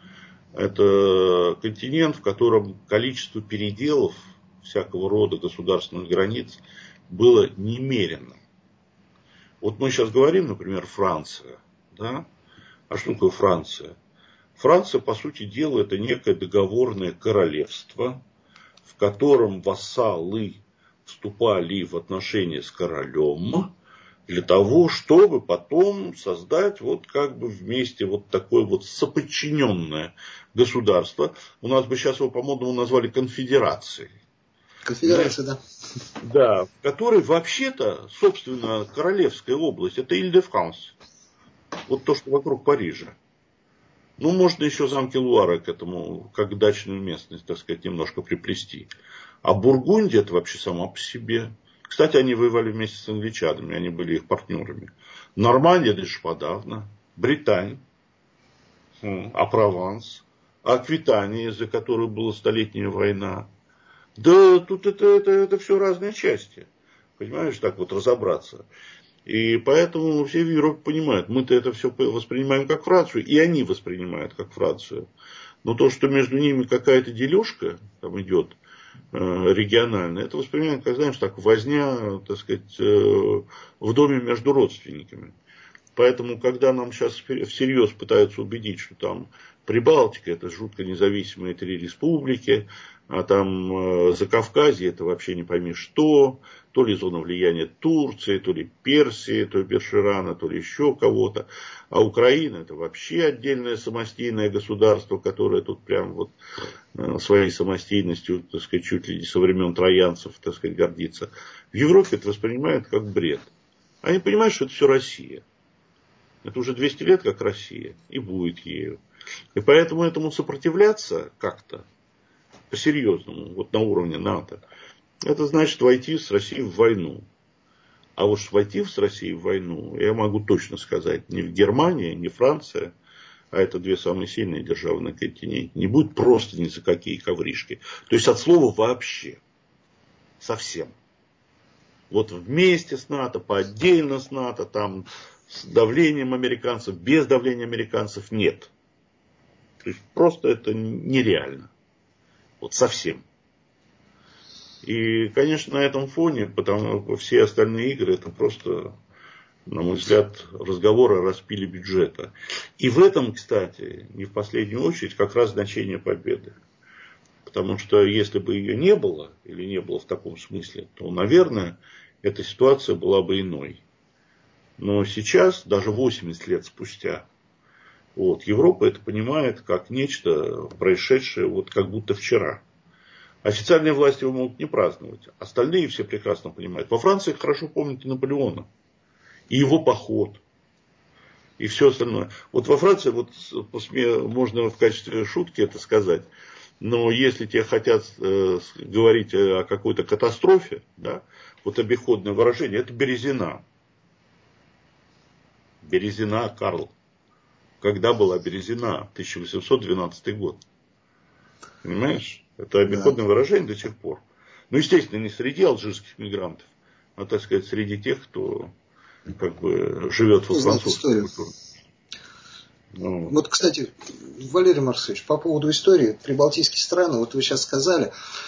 Это континент, в котором количество переделов всякого рода государственных границ было немерено. Вот мы сейчас говорим, например, Франция. Да? А что такое Франция? Франция, по сути дела, это некое договорное королевство, в котором вассалы вступали в отношения с королем для того, чтобы потом создать вот как бы вместе вот такое вот соподчиненное государство. У нас бы сейчас его по-модному назвали конфедерацией. Конфедерация, да. Да, в которой вообще-то, собственно, Королевская область, это Иль-де-Франс. Вот то, что вокруг Парижа. Ну, можно еще замки Луары к этому, как дачную местность, так сказать, немножко приплести. А Бургундия это вообще сама по себе. Кстати, они воевали вместе с англичанами, они были их партнерами. Нормандия, это же подавно. Британь, а Прованс, а Аквитания, за которую была столетняя война. Да тут это, это, это все разные части. Понимаешь, так вот разобраться. И поэтому все в Европе понимают, мы-то это все воспринимаем как Францию, и они воспринимают как Францию. Но то, что между ними какая-то дележка там идет э, региональная, это воспринимают, как, знаешь, так, возня, так сказать, э, в доме между родственниками. Поэтому, когда нам сейчас всерьез пытаются убедить, что там Прибалтика это жутко независимые три республики, а там э, Закавказье это вообще не пойми что, то ли зона влияния Турции, то ли Персии, то ли Перширана, то ли еще кого-то. А Украина это вообще отдельное самостийное государство, которое тут прям вот э, своей самостийностью, так сказать, чуть ли не со времен троянцев, так сказать, гордится. В Европе это воспринимают как бред. Они понимают, что это все Россия. Это уже двести лет как Россия и будет ею. И поэтому этому сопротивляться как-то по-серьезному, вот на уровне НАТО, это значит войти с Россией в войну. А уж войти с Россией в войну, я могу точно сказать, не в Германии, не Франция, а это две самые сильные державы на континенте, не будет просто ни за какие ковришки. То есть от слова вообще. Совсем. Вот вместе с НАТО, по отдельно с НАТО, там с давлением американцев, без давления американцев нет. То есть просто это нереально. Вот совсем. И, конечно, на этом фоне, потому что все остальные игры, это просто на мой взгляд, разговор о распиле бюджета. И в этом, кстати, не в последнюю очередь, как раз значение победы. Потому что если бы ее не было, или не было в таком смысле, то, наверное, эта ситуация была бы иной. Но сейчас, даже восемьдесят лет спустя, вот, Европа это понимает как нечто происшедшее вот как будто вчера. Официальные власти его могут не праздновать. Остальные все прекрасно понимают. Во Франции хорошо помнят Наполеона. И его поход. И все остальное. Вот во Франции, вот, можно в качестве шутки это сказать. Но если тебе хотят э, говорить о какой-то катастрофе, да, вот обиходное выражение, это Березина. Березина, Карл. Когда была Березина? тысяча восемьсот двенадцатый год. Понимаешь? Это обиходное да. выражение до сих пор. Ну, естественно, не среди алжирских мигрантов, а, так сказать, среди тех, кто как бы живет во французской культуре. Ну, вот, кстати, Валерий Марсович, по поводу истории, прибалтийские страны, вот вы сейчас сказали,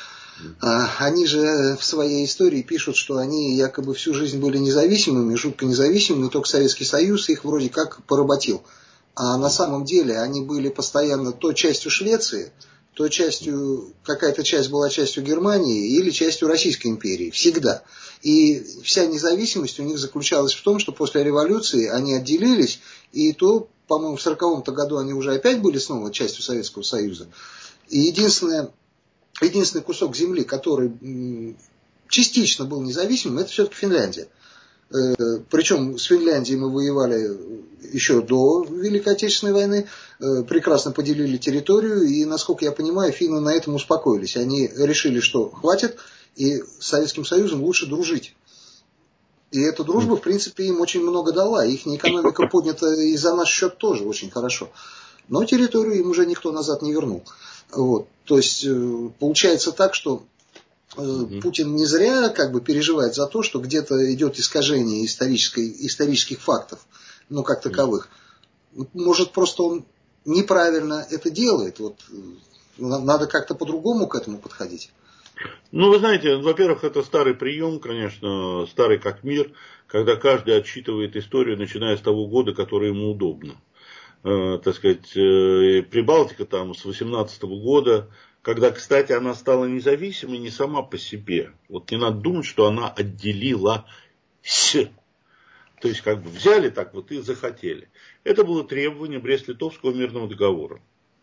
они же в своей истории пишут, что они якобы всю жизнь были независимыми, жутко независимыми, только Советский Союз их вроде как поработил. А на самом деле они были постоянно то частью Швеции, то частью, какая-то часть была частью Германии или частью Российской империи. Всегда. И вся независимость у них заключалась в том, что после революции они отделились, и то, по-моему, в сороковом-то году они уже опять были снова частью Советского Союза. И единственное, единственный кусок земли, который частично был независимым, это все-таки Финляндия. Причем с Финляндией мы воевали еще до Великой Отечественной войны, прекрасно поделили территорию, и, насколько я понимаю, финны на этом успокоились. Они решили, что хватит, и с Советским Союзом лучше дружить. И эта дружба, в принципе, им очень много дала. Их экономика поднята и за наш счет тоже очень хорошо. Но территорию им уже никто назад не вернул. Вот. То есть, получается так, что Путин не зря как бы переживает за то, что где-то идет искажение исторической, исторических фактов, ну, как таковых. Может, просто он неправильно это делает. Вот, надо как-то по-другому к этому подходить. Ну, вы знаете, во-первых, это старый прием, конечно, старый как мир, когда каждый отсчитывает историю, начиная с того года, который ему удобно. Э, так сказать, э, Прибалтика там с восемнадцатого года, когда, кстати, она стала независимой не сама по себе. Вот не надо думать, что она отделилась. То есть, как бы взяли так вот и захотели. Это было требование Брест-Литовского мирного договора.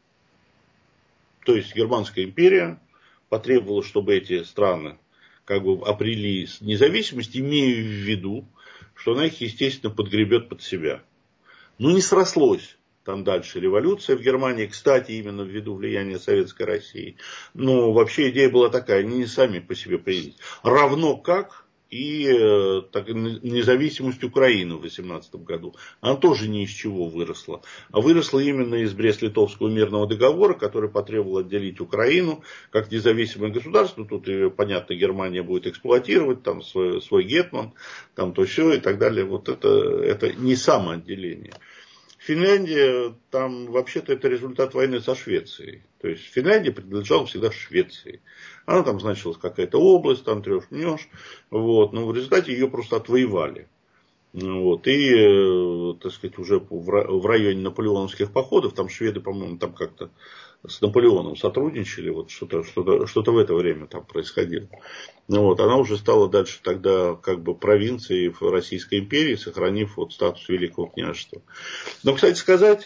То есть, Германская империя потребовала, чтобы эти страны как бы обрели независимость, имея в виду, что она их, естественно, подгребет под себя. Но не срослось. Там дальше революция в Германии, кстати, именно ввиду влияния Советской России. Но вообще идея была такая, они не сами по себе приедут. Равно как и так, независимость Украины в восемнадцатом году. Она тоже ни из чего выросла. А выросла именно из Брест-Литовского мирного договора, который потребовал отделить Украину как независимое государство. Тут, понятно, Германия будет эксплуатировать там свой, свой гетман, там то все и так далее. Вот это, это не самоотделение. Финляндия, там вообще-то это результат войны со Швецией. То есть Финляндия принадлежала всегда Швеции. Она там значилась какая-то область, там трешь-мнешь. Вот, но в результате ее просто отвоевали. Вот, и, так сказать, уже в районе наполеоновских походов, там шведы, по-моему, там как-то с Наполеоном сотрудничали, вот что-то, что-то, что-то в это время там происходило. Вот, она уже стала дальше тогда как бы провинцией в Российской империи, сохранив вот статус Великого княжества. Но, кстати сказать,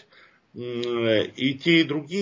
и те, и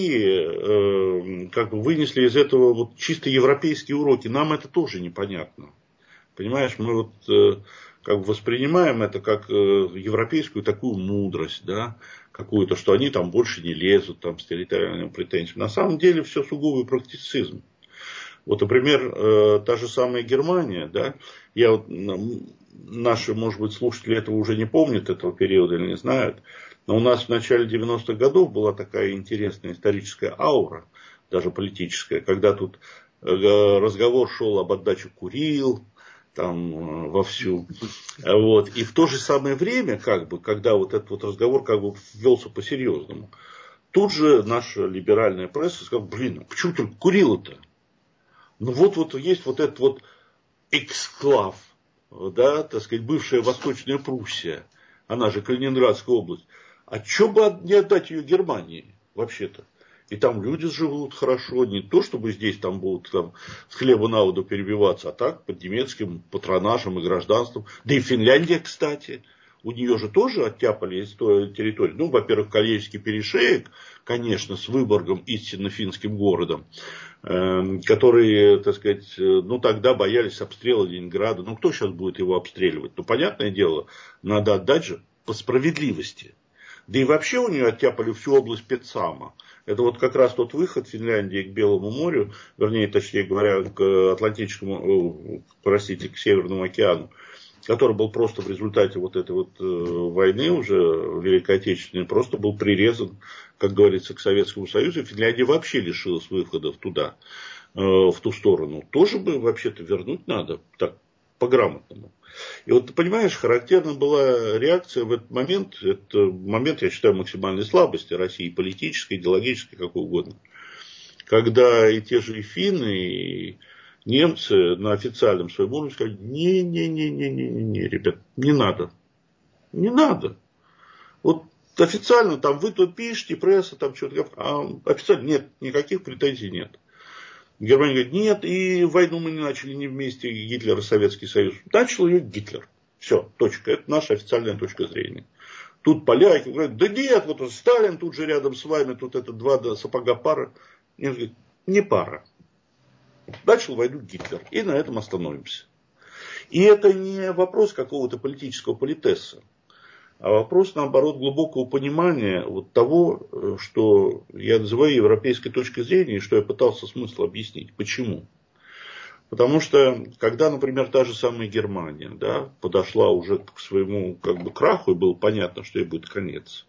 другие как бы вынесли из этого вот чисто европейские уроки. Нам это тоже непонятно. Понимаешь, мы вот как бы воспринимаем это как европейскую такую мудрость, да, какую-то, что они там больше не лезут там, с территориальными претензиями. На самом деле все сугубый практицизм. Вот, например, та же самая Германия, да, я вот, наши, может быть, слушатели этого уже не помнят, этого периода или не знают, но у нас в начале девяностых годов была такая интересная историческая аура, даже политическая, когда тут разговор шел об отдаче Курил, там вовсю. Вот. И в то же самое время, как бы, когда вот этот вот разговор как бы велся по-серьезному, тут же наша либеральная пресса сказала, блин, а почему только Курила-то? Ну вот, вот есть вот этот вот эксклав, да, так сказать, бывшая Восточная Пруссия. она же Калининградская область, а что бы не отдать ее Германии вообще-то? И там люди живут хорошо, не то, чтобы здесь там будут там, с хлеба на воду перебиваться, а так под немецким патронажем и гражданством. Да и Финляндия, кстати, у нее же тоже оттяпали территорию. Ну, во-первых, Коллежский перешеек, конечно, с Выборгом, истинно финским городом, э, которые, так сказать, ну, тогда боялись обстрела Ленинграда. Ну, кто сейчас будет его обстреливать? Ну, понятное дело, надо отдать же по справедливости. Да и вообще у нее оттяпали всю область Петсама. Это вот как раз тот выход Финляндии к Белому морю, вернее, точнее говоря, к Атлантическому, простите, к Северному океану, который был просто в результате вот этой вот войны уже Великой Отечественной, просто был прирезан, как говорится, к Советскому Союзу. И Финляндия вообще лишилась выходов туда, в ту сторону. Тоже бы вообще-то вернуть надо, так, по-грамотному. И вот ты понимаешь, характерна была реакция в этот момент, это момент, я считаю, максимальной слабости России, политической, идеологической, какой угодно. Когда и те же и финны, и немцы на официальном своем уровне сказали, не-не-не-не-не-не, ребят, не надо. Не надо. Вот официально там вы тут пишете, пресса там что-то, а официально нет, никаких претензий нет. Германия говорит, нет, и войну мы не начали не вместе, Гитлер и Советский Союз. Начал ее Гитлер. Все, точка. Это наша официальная точка зрения. Тут поляки говорят, да нет, вот Сталин тут же рядом с вами, тут это два сапога пара. И он говорит, не пара. Начал войну Гитлер. И на этом остановимся. И это не вопрос какого-то политического политесса. А вопрос, наоборот, глубокого понимания вот того, что я называю европейской точкой зрения, и что я пытался смысл объяснить. Почему? Потому что, когда, например, та же самая Германия, да, подошла уже к своему как бы, краху, и было понятно, что ей будет конец,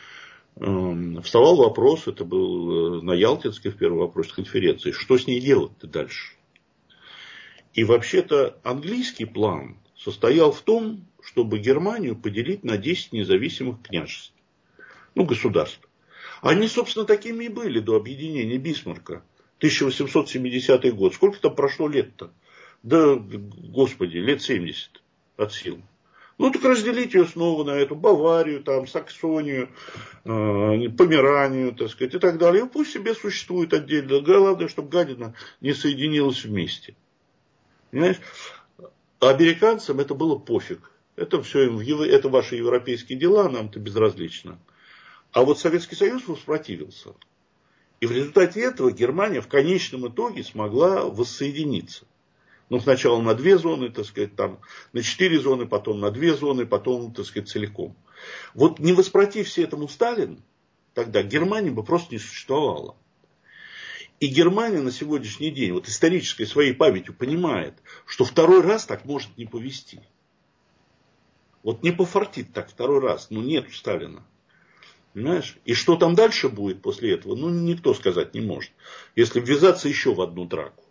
вставал вопрос, это был на Ялтинской в первый вопрос конференции, что с ней делать-то дальше? И вообще-то английский план состоял в том, чтобы Германию поделить на десять независимых княжеств, ну, государств. Они, собственно, такими и были до объединения Бисмарка. тысяча восемьсот семидесятый год. Сколько там прошло лет-то? Да, господи, лет семьдесят от сил. Ну, так разделить ее снова на эту Баварию, там, Саксонию, э, Померанию, так сказать, и так далее. И пусть себе существует отдельно. Главное, чтобы гадина не соединилась вместе. Понимаешь? А американцам это было пофиг. Это все, это ваши европейские дела, нам-то безразлично. А вот Советский Союз воспротивился. И в результате этого Германия в конечном итоге смогла воссоединиться. Ну, сначала на две зоны, так сказать, там, на четыре зоны, потом на две зоны, потом, так сказать, целиком. Вот не воспротився этому Сталин, тогда Германия бы просто не существовала. И Германия на сегодняшний день, вот исторической своей памятью понимает, что второй раз так может не повести. Вот не пофартит так второй раз, ну нет у Сталина. Понимаешь? И что там дальше будет после этого, ну никто сказать не может. Если ввязаться еще в одну драку.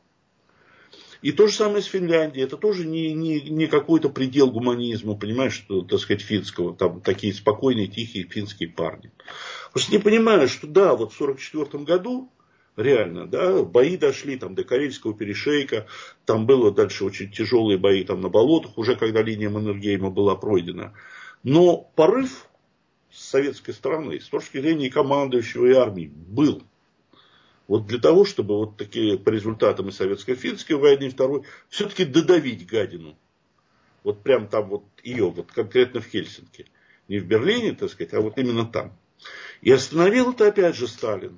И то же самое с Финляндией. Это тоже не, не, не какой-то предел гуманизма, понимаешь, что, так сказать, финского. Там такие спокойные, тихие финские парни. Просто не понимаю, что да, вот в сорок четвёртом году реально, да, бои дошли там до Карельского перешейка, там было дальше очень тяжелые бои там на болотах, уже когда линия Маннергейма была пройдена. Но порыв с советской стороны, с точки зрения командующего и армии, был. Вот для того, чтобы вот такие по результатам и советско-финской войны, и второй, все-таки додавить гадину. Вот прям там вот ее, вот конкретно в Хельсинки. Не в Берлине, так сказать, а вот именно там. И остановил это опять же Сталин.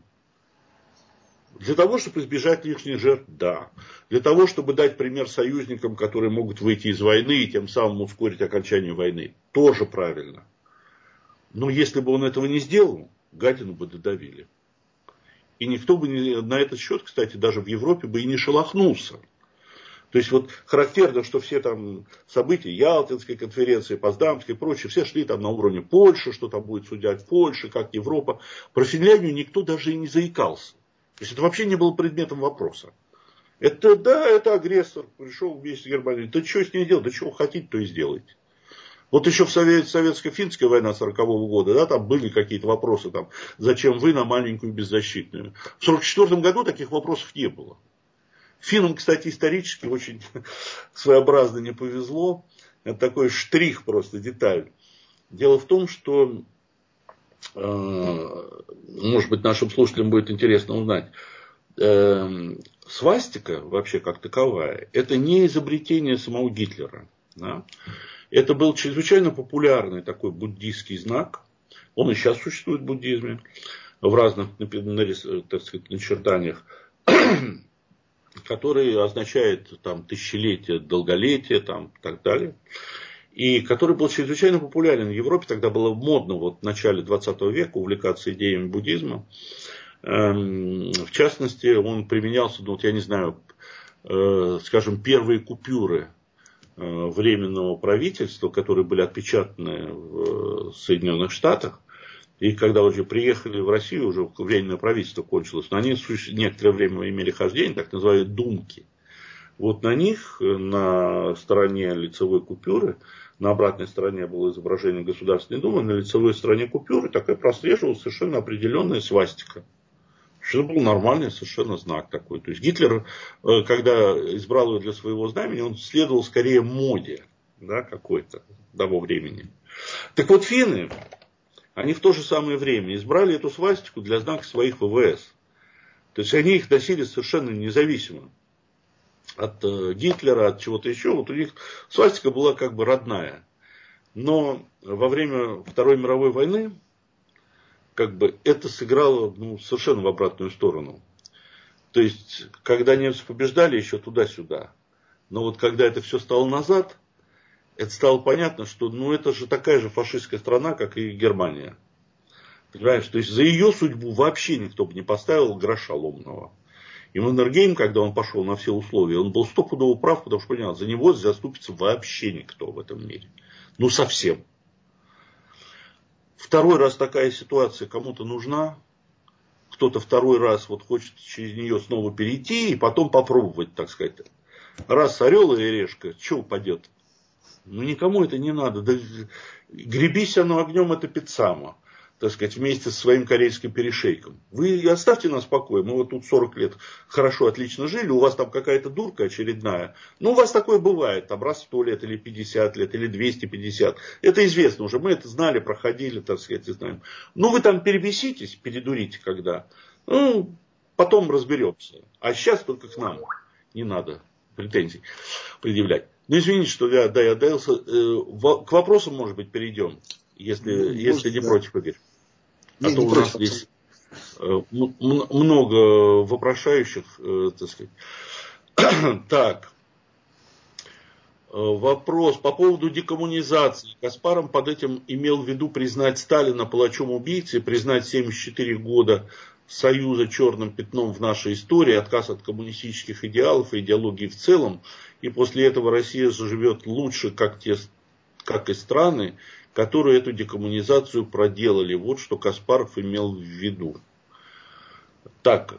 Для того, чтобы избежать лишних жертв, да. Для того, чтобы дать пример союзникам, которые могут выйти из войны и тем самым ускорить окончание войны, тоже правильно. Но если бы он этого не сделал, гадину бы додавили. И никто бы не, на этот счет, кстати, даже в Европе бы и не шелохнулся. То есть вот характерно, что все там события Ялтинской конференции, Потсдамской и прочее, все шли там на уровне Польши, что там будет судить Польша, как Европа. Про Финляндию никто даже и не заикался. То есть это вообще не было предметом вопроса. Это, да, это агрессор, пришел вместе с Германией. Да что с ней делать? Да что хотите, то и сделайте. Вот еще в Совет, советско-финская война сорокового года, да, там были какие-то вопросы, там, зачем вы на маленькую беззащитную. В сорок четвёртом году таких вопросов не было. Финнам, кстати, исторически очень своеобразно не повезло. Это такой штрих просто, деталь. Дело в том, что, может быть, нашим слушателям будет интересно узнать, свастика, вообще как таковая, это не изобретение самого Гитлера. Да? Это был чрезвычайно популярный такой буддийский знак. Он и сейчас существует в буддизме, в разных, так сказать, начертаниях, который означает там, тысячелетие, долголетие там, и так далее. И который был чрезвычайно популярен в Европе. Тогда было модно вот, в начале двадцатого века увлекаться идеями буддизма. В частности, он применялся, ну, вот я не знаю, скажем, первые купюры временного правительства, которые были отпечатаны в Соединенных Штатах. И когда уже приехали в Россию, уже временное правительство кончилось, но они некоторое время имели хождение, так называемые думки. Вот на них, на стороне лицевой купюры, на обратной стороне было изображение Государственной Думы, на лицевой стороне купюры такая прослеживалась совершенно определенная свастика. Это был нормальный совершенно знак такой. То есть Гитлер, когда избрал его для своего знамени, он следовал скорее моде, да, какой-то того времени. Так вот, финны, они в то же самое время избрали эту свастику для знака своих ВВС. То есть они их носили совершенно независимо от Гитлера, от чего-то еще. Вот у них свастика была как бы родная. Но во время Второй мировой войны как бы это сыграло ну, совершенно в обратную сторону. То есть, когда немцы побеждали еще туда-сюда, но вот когда это все стало назад, это стало понятно, что ну, это же такая же фашистская страна, как и Германия. Понимаешь, то есть за ее судьбу вообще никто бы не поставил гроша ломаного. И Маннергейм, когда он пошел на все условия, он был стопудово прав, потому что понял, за него заступится вообще никто в этом мире. Ну совсем. Второй раз такая ситуация кому-то нужна. Кто-то второй раз вот хочет через нее снова перейти и потом попробовать, так сказать. Раз орел и решка, что упадет? Ну никому это не надо. Да, гребись оно огнем, это пиццама. Так сказать, вместе со своим корейским перешейком. Вы оставьте нас в покое. Мы вот тут сорок лет хорошо, отлично жили. У вас там какая-то дурка очередная. Ну, у вас такое бывает. Там раз сто лет, или пятьдесят лет, или двести пятьдесят. Это известно уже. Мы это знали, проходили, так сказать, и знаем. Ну, вы там перебеситесь, передурите когда. Ну, потом разберемся. А сейчас только к нам не надо претензий предъявлять. Ну, извините, что я, да, я отдался. К вопросам, может быть, перейдем. Если, ну, если не да. против, Игорь. А не, то не у против, нас здесь э, много вопрошающих, э, так сказать. Так. Вопрос по поводу декоммунизации. Каспаров под этим имел в виду признать Сталина палачом убийцы, признать семьдесят четыре года Союза черным пятном в нашей истории, отказ от коммунистических идеалов и идеологии в целом, и после этого Россия заживет лучше, как, те, как и страны, которые эту декоммунизацию проделали. Вот что Каспаров имел в виду. Так,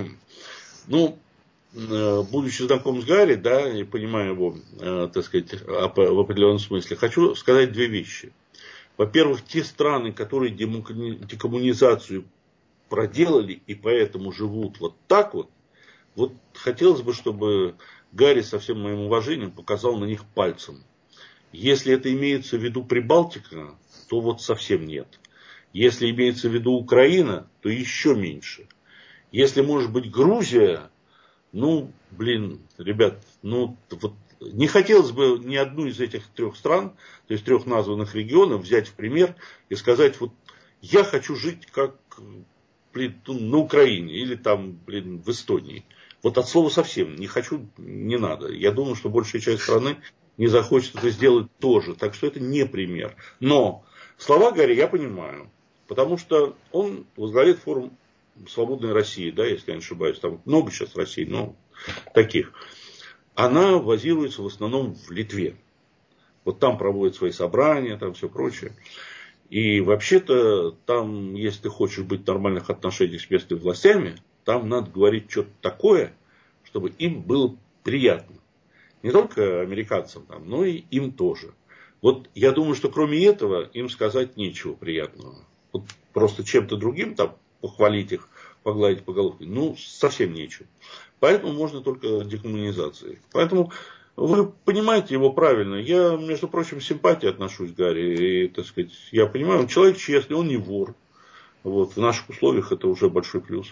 ну, будучи знаком с Гарри, да, и понимая его, так сказать, в определенном смысле, хочу сказать две вещи. Во-первых, те страны, которые декоммунизацию проделали и поэтому живут вот так вот, вот хотелось бы, чтобы Гарри со всем моим уважением показал на них пальцем. Если это имеется в виду Прибалтика, то вот совсем нет. Если имеется в виду Украина, то еще меньше. Если может быть Грузия, ну, блин, ребят, ну, вот не хотелось бы ни одну из этих трех стран, то есть трех названных регионов, взять в пример и сказать, вот я хочу жить как, блин, на Украине или там, блин, в Эстонии. Вот от слова совсем не хочу, не надо. Я думаю, что большая часть страны не захочет это сделать тоже. Так что это не пример. Но слова Гарри я понимаю. Потому что он возглавляет форум «Свободной России», да, если я не ошибаюсь. Там много сейчас России, но таких. Она базируется в основном в Литве. Вот там проводят свои собрания, там все прочее. И вообще-то там, если ты хочешь быть в нормальных отношениях с местными властями, там надо говорить что-то такое, чтобы им было приятно. Не только американцам, там, но и им тоже. Вот я думаю, что кроме этого им сказать нечего приятного. Вот просто чем-то другим там похвалить их, погладить по головке, ну, совсем нечего. Поэтому можно только декоммунизацией. Поэтому Вы понимаете его правильно. Я, между прочим, с симпатией отношусь к Гарри. И, так сказать, я понимаю, он человек честный, он не вор. Вот, в наших условиях это уже большой плюс.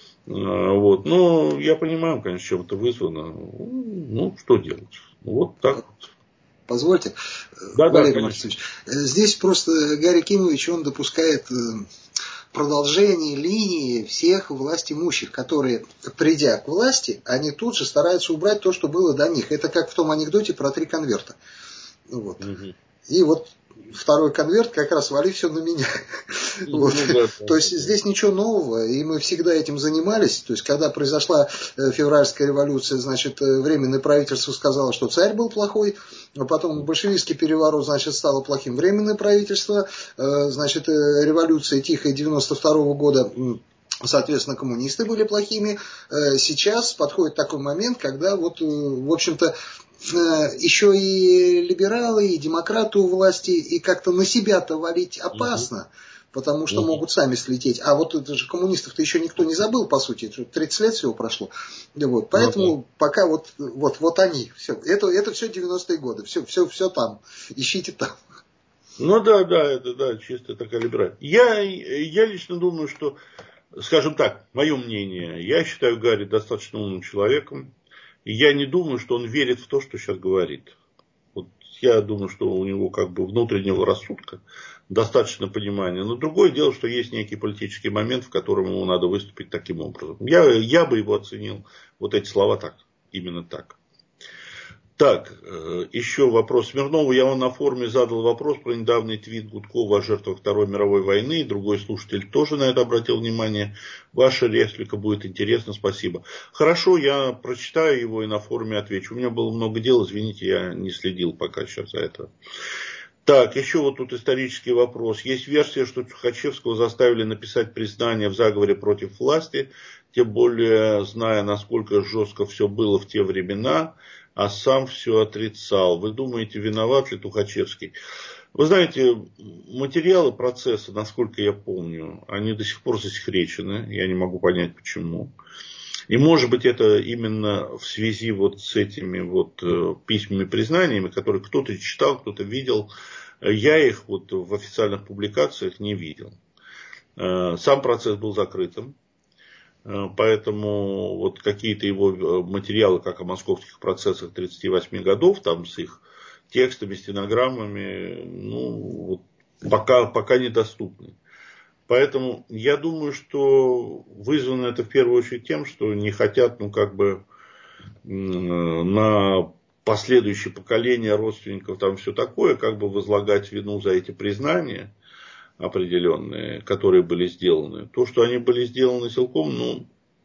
Вот. Но я понимаю, конечно, чем это вызвано. Ну, что делать? Вот так вот. Позвольте, Да, Валерий да, Маркович, здесь просто Гарри Кимович, он допускает продолжение линии всех властимущих, которые, придя к власти, они тут же стараются убрать то, что было до них. Это как в том анекдоте про три конверта. Вот. Угу. И вот второй конверт как раз вали все на меня. Ну, вот. да, да, То есть да. здесь ничего нового, и мы всегда этим занимались. То есть когда произошла февральская революция, значит, временное правительство сказало, что царь был плохой, а потом большевистский переворот, значит, стало плохим временное правительство, значит, революция тихая девяносто второго года, соответственно, коммунисты были плохими. Сейчас подходит такой момент, когда вот, в общем-то, еще и либералы, и демократы у власти, и как-то на себя-то валить опасно, потому что могут сами слететь. А вот это же коммунистов-то еще никто не забыл, по сути, тридцать лет всего прошло. Вот. Поэтому пока вот, вот, вот они, все. Это, это все девяностые годы, все, все, все там, ищите там. Ну да, да, это да, чисто такая либеральная. Я, я лично думаю, что, скажем так, мое мнение, я считаю Гарри достаточно умным человеком. И я не думаю, что он верит в то, что сейчас говорит. Вот я думаю, что у него как бы внутреннего рассудка достаточно понимания. Но другое дело, что есть некий политический момент, в котором ему надо выступить таким образом. Я, я бы его оценил, вот эти слова так, именно так. Так, еще вопрос Смирнову. Я вам на форуме задал вопрос про недавний твит Гудкова о жертвах Второй мировой войны. Другой слушатель тоже на это обратил внимание. Ваша реплика будет интересна, спасибо. Хорошо, я прочитаю его и на форуме отвечу. У меня было много дел, извините, я не следил пока сейчас за это. Так, еще вот тут исторический вопрос. Есть версия, что Тухачевского заставили написать признание в заговоре против власти, тем более зная, насколько жестко все было в те времена, а сам все отрицал. Вы думаете, виноват ли Тухачевский? Вы знаете, материалы процесса, насколько я помню, они до сих пор засекречены. Я не могу понять, почему. И может быть это именно в связи вот с этими вот письменными признаниями, которые кто-то читал, кто-то видел. Я их вот в официальных публикациях не видел. Сам процесс был закрытым. Поэтому вот какие-то его материалы, как о московских процессах тридцати восьми годов, там с их текстами, стенограммами, ну, вот пока, пока недоступны. Поэтому я думаю, что вызвано это в первую очередь тем, что не хотят, ну, как бы на последующее поколение родственников, там все такое, как бы возлагать вину за эти признания определенные, которые были сделаны. То, что они были сделаны силком, ну,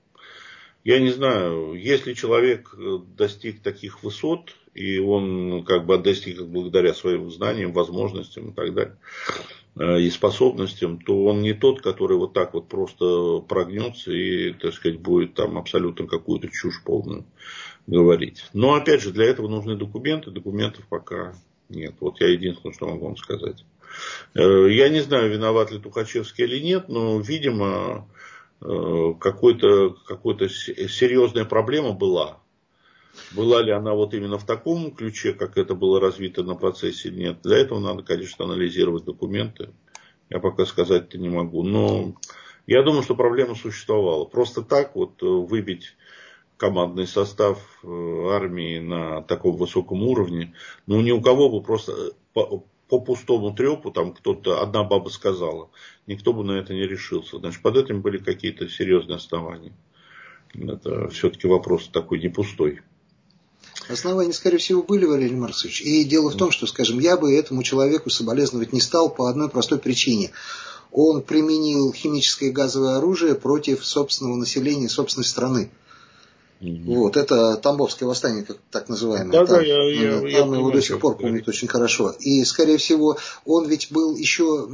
я не знаю, если человек достиг таких высот, и он как бы достиг их благодаря своим знаниям, возможностям и так далее, и способностям, то он не тот, который вот так вот просто прогнется и, так сказать, будет там абсолютно какую-то чушь полную говорить. Но, опять же, для этого нужны документы, документов пока нет. Вот я единственное, что могу вам сказать. Я не знаю, виноват ли Тухачевский или нет, но, видимо, какой-то, какой-то серьезная проблема была. Была ли она вот именно в таком ключе, как это было развито на процессе, нет. Для этого надо, конечно, анализировать документы. Я пока сказать-то не могу. Но я думаю, что проблема существовала. Просто так вот выбить командный состав армии на таком высоком уровне, ну, ни у кого бы просто по, по пустому трепу, там кто-то, одна баба сказала, никто бы на это не решился. Значит, под этим были какие-то серьезные основания. Это все-таки вопрос такой не пустой. Основания, скорее всего, были, Валерий Маркович. И дело в том, что, скажем, я бы этому человеку соболезновать не стал по одной простой причине. Он применил химическое и газовое оружие против собственного населения собственной страны. Mm-hmm. Вот, это Тамбовское восстание, как так называемое. Да, там, да, я, я, там я его понимаю, до сих пор помнит очень хорошо. И, скорее всего, он ведь был еще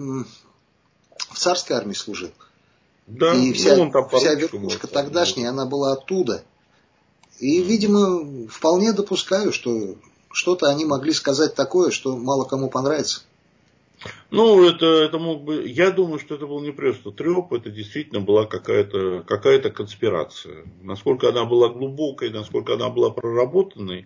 в царской армии служил. Да, и вся, ну, он там вся верхушка вот, тогдашняя, она была оттуда. И, mm-hmm. видимо, вполне допускаю, что что-то они могли сказать такое, что мало кому понравится. Ну, это, это мог бы... Я думаю, что это был не просто треп, это действительно была какая-то, какая-то конспирация. Насколько она была глубокой, насколько она была проработанной,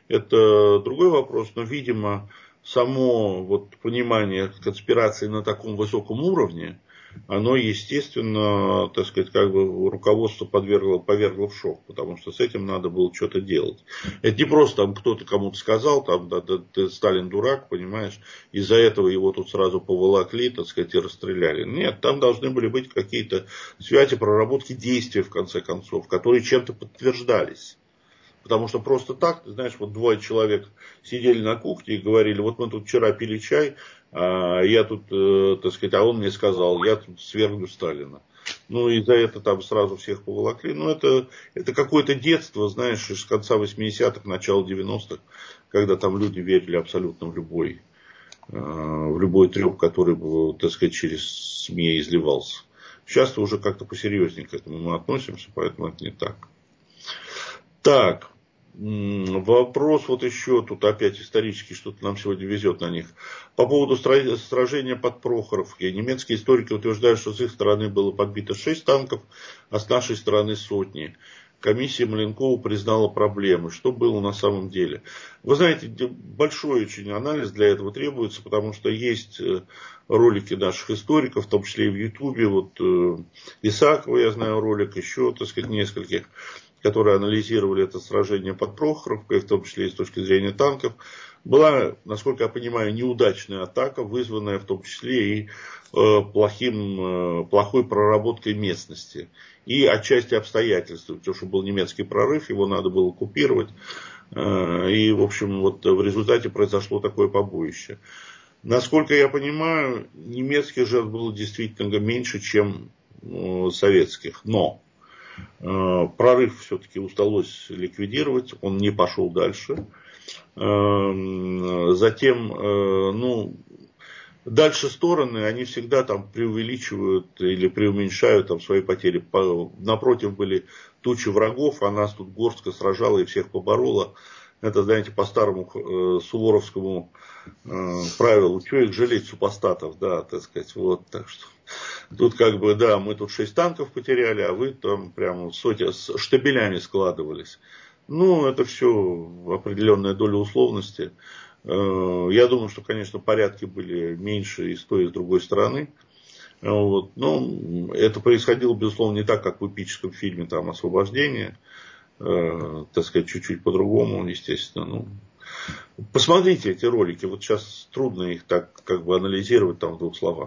это другой вопрос, но, видимо, само вот понимание конспирации на таком высоком уровне, оно, естественно, так сказать, как бы руководство подвергло, повергло в шок, потому что с этим надо было что-то делать. Это не просто там кто-то кому-то сказал, там, да, да, ты Сталин дурак, понимаешь, из-за этого его тут сразу поволокли, так сказать, и расстреляли. Нет, там должны были быть какие-то связи, проработки действия, в конце концов, которые чем-то подтверждались. Потому что просто так, ты знаешь, вот двое человек сидели на кухне и говорили, вот мы тут вчера пили чай, а я тут, э, так сказать, а он мне сказал, я тут свергну Сталина. Ну, и за это там сразу всех поволокли. Ну, это, это какое-то детство, знаешь, из конца восьмидесятых, начала девяностых, когда там люди верили абсолютно в любой, э, в любой треп, который, так сказать, через СМИ изливался. Сейчас уже как-то посерьезнее к этому мы относимся, поэтому это не так. Так, вопрос вот еще, тут опять исторический, что-то нам сегодня везет на них. По поводу сражения под Прохоровкой. Немецкие историки утверждают, что с их стороны было подбито шесть танков, а с нашей стороны сотни. Комиссия Маленкова признала проблемы. Что было на самом деле? Вы знаете, большой очень анализ для этого требуется, потому что есть ролики наших историков, в том числе и в Ютубе. Вот Исакова, я знаю, ролик, еще, так сказать, нескольких, которые анализировали это сражение под Прохоровкой, в том числе и с точки зрения танков. Была, насколько я понимаю, неудачная атака, вызванная в том числе и э, плохим, э, плохой проработкой местности. И отчасти обстоятельств, потому что был немецкий прорыв, его надо было купировать. Э, и, в общем, вот в результате произошло такое побоище. Насколько я понимаю, немецких жертв было действительно меньше, чем э, советских. Но прорыв все-таки удалось ликвидировать, он не пошел дальше. Затем, ну, дальше стороны, они всегда там преувеличивают или преуменьшают там свои потери. Напротив были тучи врагов, а нас тут горстка сражала и всех поборола. Это, знаете, по старому э, суворовскому э, правилу, что их жалеть, супостатов, да, так сказать, вот, так что. Тут как бы, да, мы тут шесть танков потеряли, а вы там прямо сотни, с штабелями складывались. Ну, это все определенная доля условности. Я думаю, что, конечно, порядки были меньше и с той, и с другой стороны. Вот. Но это происходило, безусловно, не так, как в эпическом фильме там «Освобождение». Так сказать, чуть-чуть по-другому, естественно. Ну, посмотрите эти ролики. Вот сейчас трудно их так как бы анализировать там в двух словах.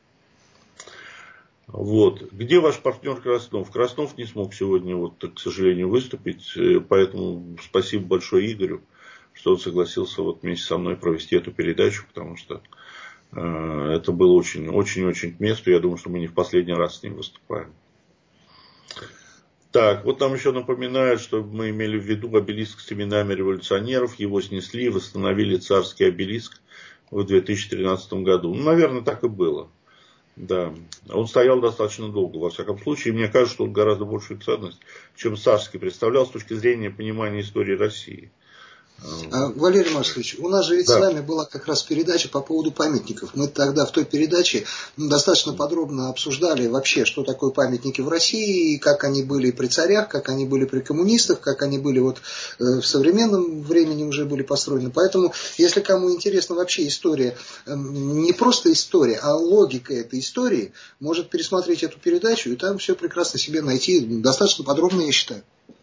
Вот. Где ваш партнер Краснов? Краснов не смог сегодня, вот, к сожалению, выступить, поэтому спасибо большое Игорю, что он согласился вот вместе со мной провести эту передачу, потому что э, это было очень-очень-очень к месту. Я думаю, что мы не в последний раз с ним выступаем. Так, вот нам еще напоминают, что мы имели в виду обелиск с именами революционеров, его снесли, восстановили царский обелиск в две тысячи тринадцатом году. Ну, наверное, так и было. Да, он стоял достаточно долго, во всяком случае, и мне кажется, что он гораздо большую ценность, чем царский представлял с точки зрения понимания истории России. Валерий Марсович, у нас же ведь да. с вами была как раз передача по поводу памятников. Мы тогда в той передаче достаточно подробно обсуждали вообще, что такое памятники в России, как они были при царях, как они были при коммунистах, как они были вот в современном времени уже были построены. Поэтому, если кому интересна вообще история, не просто история, а логика этой истории, может пересмотреть эту передачу и там все прекрасно себе найти. Достаточно подробно, я считаю.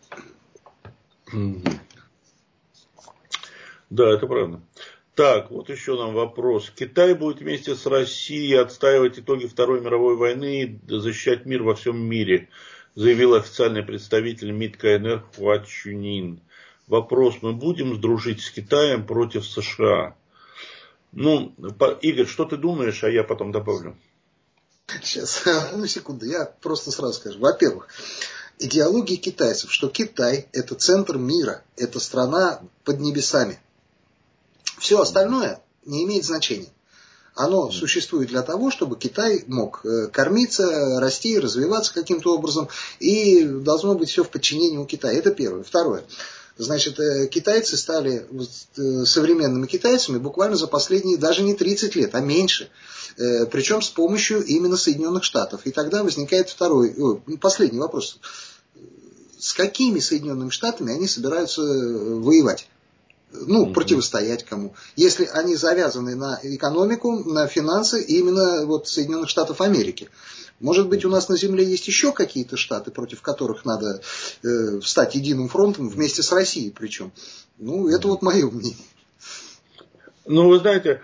Да, это правда. Так, вот еще нам вопрос. Китай будет вместе с Россией отстаивать итоги Второй мировой войны и защищать мир во всем мире, заявил официальный представитель МИД КНР Хуа Чунин. Вопрос, мы будем дружить с Китаем против США? Ну, Игорь, что ты думаешь, а я потом добавлю. Сейчас, одну секунду, я просто сразу скажу. Во-первых, идеология китайцев, что Китай – это центр мира, это страна под небесами. Все остальное не имеет значения. Оно существует для того, чтобы Китай мог кормиться, расти, развиваться каким-то образом. И должно быть все в подчинении у Китая. Это первое. Второе. Значит, китайцы стали современными китайцами буквально за последние даже не тридцать лет, а меньше. Причем с помощью именно Соединенных Штатов. И тогда возникает второй, о, последний вопрос. С какими Соединенными Штатами они собираются воевать? ну, угу. противостоять кому. Если они завязаны на экономику, на финансы, именно вот Соединенных Штатов Америки. Может быть, у нас на Земле есть еще какие-то штаты, против которых надо э, встать единым фронтом вместе с Россией причем. Ну, это вот мое мнение. Ну, вы знаете,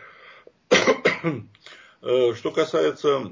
что касается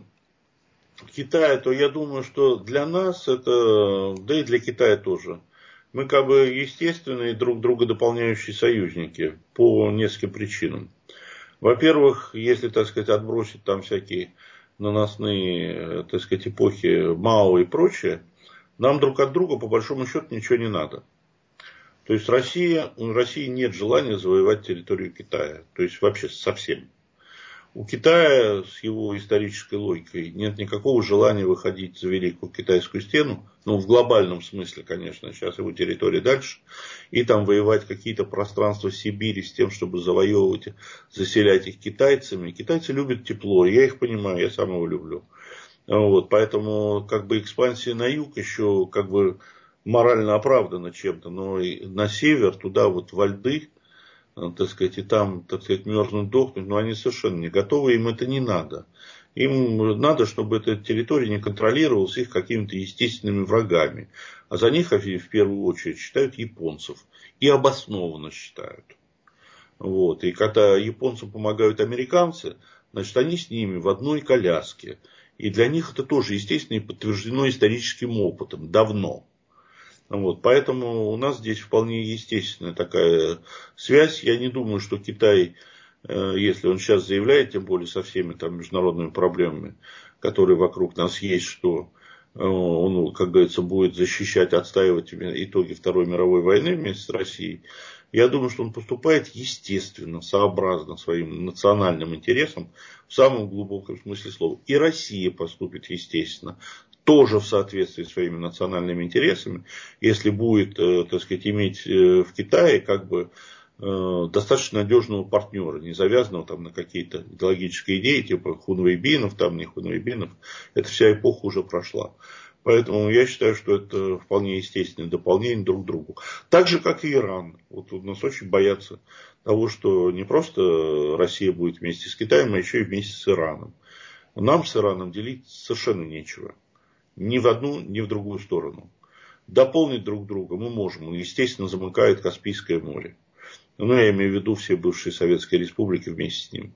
Китая, то я думаю, что для нас это, да и для Китая тоже, мы как бы естественные друг друга дополняющие союзники по нескольким причинам. Во-первых, если, так сказать, отбросить там всякие наносные, так сказать, эпохи Мао и прочее, нам друг от друга по большому счету ничего не надо. То есть Россия, у России нет желания завоевать территорию Китая. То есть вообще совсем. У Китая с его исторической логикой нет никакого желания выходить за Великую Китайскую стену. Ну, в глобальном смысле, конечно. Сейчас его территория дальше. И там воевать какие-то пространства Сибири с тем, чтобы завоевывать, заселять их китайцами. Китайцы любят тепло. Я их понимаю, я сам его люблю. Вот, поэтому как бы экспансия на юг еще как бы морально оправдана чем-то. Но и на север, туда вот во льды, так сказать, и там, так сказать, мерзнуть, дохнуть, но они совершенно не готовы, им это не надо. Им надо, чтобы эта территория не контролировалась их какими-то естественными врагами. А за них в первую очередь считают японцев. И обоснованно считают. Вот. И когда японцам помогают американцы, значит, они с ними в одной коляске. И для них это тоже, естественно, и подтверждено историческим опытом. Давно. Вот, поэтому у нас здесь вполне естественная такая связь. Я не думаю, что Китай, если он сейчас заявляет, тем более со всеми там международными проблемами, которые вокруг нас есть, что он, как говорится, будет защищать, отстаивать итоги Второй мировой войны вместе с Россией. Я думаю, что он поступает естественно, сообразно своим национальным интересам в самом глубоком смысле слова. И Россия поступит естественно. Тоже в соответствии с своими национальными интересами, если будет, так сказать, иметь в Китае как бы достаточно надежного партнера, не завязанного там на какие-то идеологические идеи, типа хунвейбинов, там не хунвейбинов, эта вся эпоха уже прошла. Поэтому я считаю, что это вполне естественное дополнение друг к другу. Так же, как и Иран. Вот у нас очень боятся того, что не просто Россия будет вместе с Китаем, а еще и вместе с Ираном. Нам с Ираном делить совершенно нечего. Ни в одну, ни в другую сторону. Дополнить друг друга мы можем. Естественно, замыкает Каспийское море. Ну, я имею в виду все бывшие советские республики вместе с ним.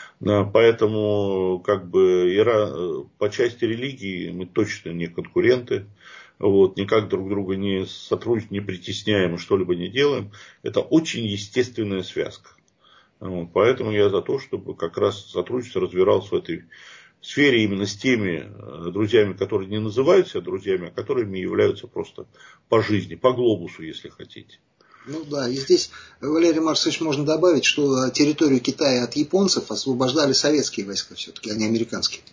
Поэтому, как бы, Иран, по части религии мы точно не конкуренты. Вот, никак друг друга не сотрудничаем, не притесняем и что-либо не делаем. Это очень естественная связка. Вот, поэтому я за то, чтобы как раз сотрудничество развивалось в этой в сфере именно с теми друзьями, которые не называют себя друзьями, а которыми являются просто по жизни, по глобусу, если хотите. Ну да, и здесь, Валерий Марсович, можно добавить, что территорию Китая от японцев освобождали советские войска все-таки, а не американские.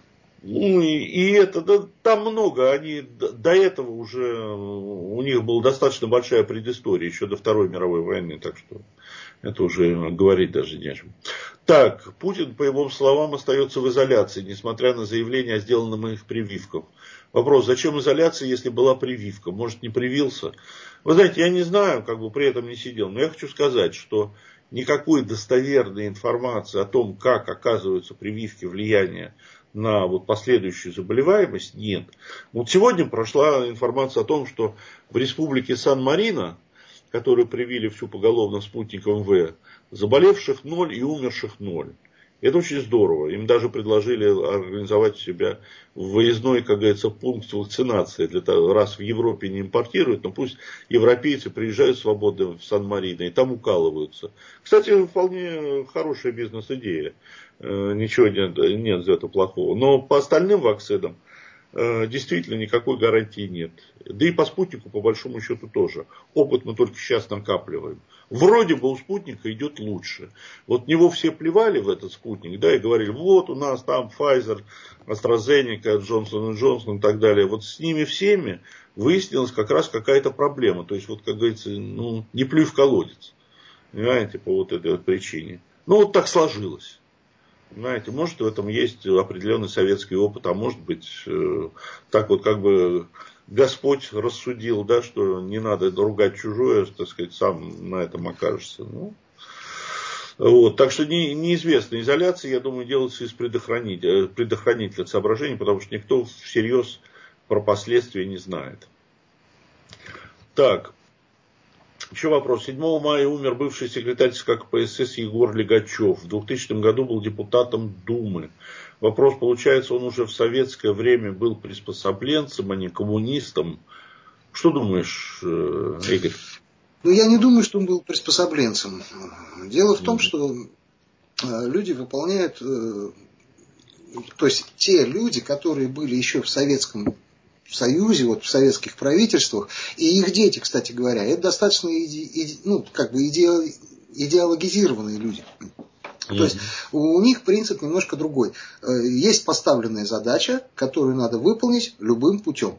Ну и, и это, да, там много, они до этого уже, у них была достаточно большая предыстория, еще до Второй мировой войны, так что это уже говорить даже не о чем. Так, Путин, по его словам, остается в изоляции, несмотря на заявление о сделанном их прививках. Вопрос, зачем изоляция, если была прививка? Может, не привился? Вы знаете, я не знаю, как бы при этом не сидел, но я хочу сказать, что никакой достоверной информации о том, как оказываются прививки влияния на вот последующую заболеваемость, нет. Вот сегодня прошла информация о том, что в республике Сан-Марино, которые привили всю поголовно спутником В, заболевших ноль и умерших ноль. Это очень здорово. Им даже предложили организовать у себя выездной, как говорится, пункт вакцинации. Для того, раз в Европе не импортируют, но пусть европейцы приезжают свободно в Сан-Марино и там укалываются. Кстати, вполне хорошая бизнес-идея. Ничего нет, нет за это плохого. Но по остальным вакцинам действительно никакой гарантии нет. Да и по спутнику, по большому счету, тоже. Опыт мы только сейчас накапливаем. Вроде бы у спутника идет лучше. Вот в него все плевали в этот спутник, да, и говорили, вот у нас там Pfizer, AstraZeneca, Johnson энд Johnson и так далее. Вот с ними всеми выяснилась как раз какая-то проблема. То есть, вот, как говорится, ну, не плюй в колодец. Понимаете, по вот этой вот причине. Ну, вот так сложилось. Понимаете, может, в этом есть определенный советский опыт, а может быть, так вот как бы Господь рассудил, да, что не надо ругать чужое, так сказать, сам на этом окажешься. Ну, вот, так что не, неизвестно. Изоляция, я думаю, делается из предохранителя, предохранительных соображений, потому что никто всерьез про последствия не знает. Так, еще вопрос. седьмого мая умер бывший секретарь ЦК КПСС Егор Легачев. В двухтысячном году был депутатом Думы. Вопрос, получается, он уже в советское время был приспособленцем, а не коммунистом. Что думаешь, Игорь? Ну, я не думаю, что он был приспособленцем. Дело в том, что люди выполняют... То есть, те люди, которые были еще в Советском Союзе, вот в советских правительствах, и их дети, кстати говоря, это достаточно иде, иде, ну, как бы иде, идеологизированные люди. Mm-hmm. То есть у них принцип немножко другой. Есть поставленная задача, которую надо выполнить любым путем.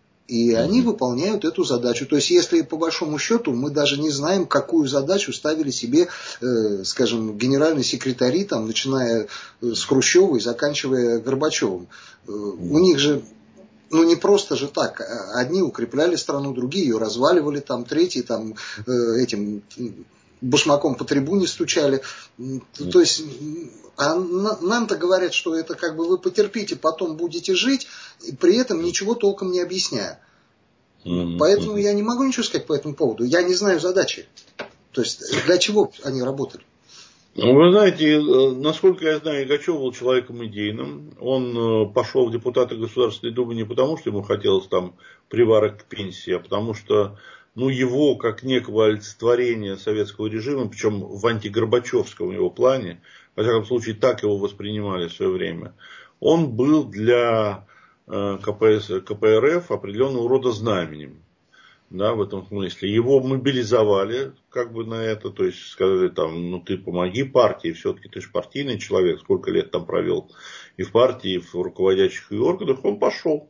И mm-hmm. они выполняют эту задачу. То есть, если по большому счету мы даже не знаем, какую задачу ставили себе, э, скажем, генеральные секретари, там, начиная с Хрущева и заканчивая Горбачевым. Э, mm-hmm. У них же Ну, не просто же так. Одни укрепляли страну, другие ее разваливали, там, третьи там, этим башмаком по трибуне стучали. То есть, а нам-то говорят, что это как бы вы потерпите, потом будете жить, и при этом ничего толком не объясняя. Mm-hmm. Поэтому я не могу ничего сказать по этому поводу. Я не знаю задачи. То есть, для чего они работали. Вы знаете, насколько я знаю, Легачев был человеком идейным. Он пошел в депутаты Государственной Думы не потому, что ему хотелось там приварок к пенсии, а потому что ну, его, как некого олицетворения советского режима, причем в антигорбачевском его плане, во всяком случае, так его воспринимали в свое время, он был для КПСС, КПРФ определенного рода знаменем. Да, в этом смысле. Его мобилизовали как бы на это, то есть сказали там, ну ты помоги партии, все-таки ты же партийный человек, сколько лет там провел и в партии, и в руководящих ее органах, он пошел.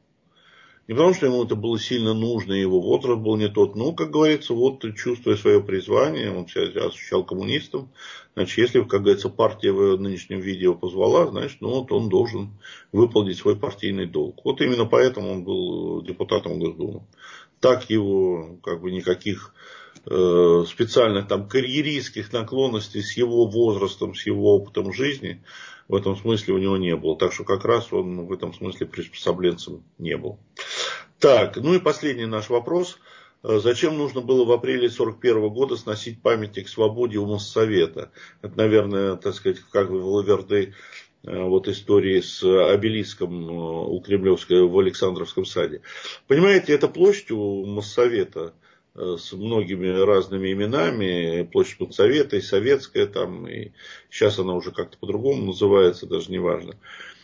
Не потому, что ему это было сильно нужно, его возраст был не тот, ну, как говорится, вот чувствуя свое призвание, он себя ощущал коммунистом, значит, если, как говорится, партия в нынешнем виде его позвала, значит, ну, вот он должен выполнить свой партийный долг. Вот именно поэтому он был депутатом Госдумы. Так его, как бы, никаких э, специальных там карьеристских наклонностей с его возрастом, с его опытом жизни в этом смысле у него не было. Так что как раз он в этом смысле приспособленцем не был. Так, ну и последний наш вопрос. Зачем нужно было в апреле сорок первого года сносить памятник свободе у Моссовета? Это, наверное, так сказать, как в Лаверды, вот истории с обелиском у Кремлевской в Александровском саде. Понимаете, эта площадь у Моссовета с многими разными именами, площадь Моссовета и Советская, там, и сейчас она уже как-то по-другому называется, даже не важно.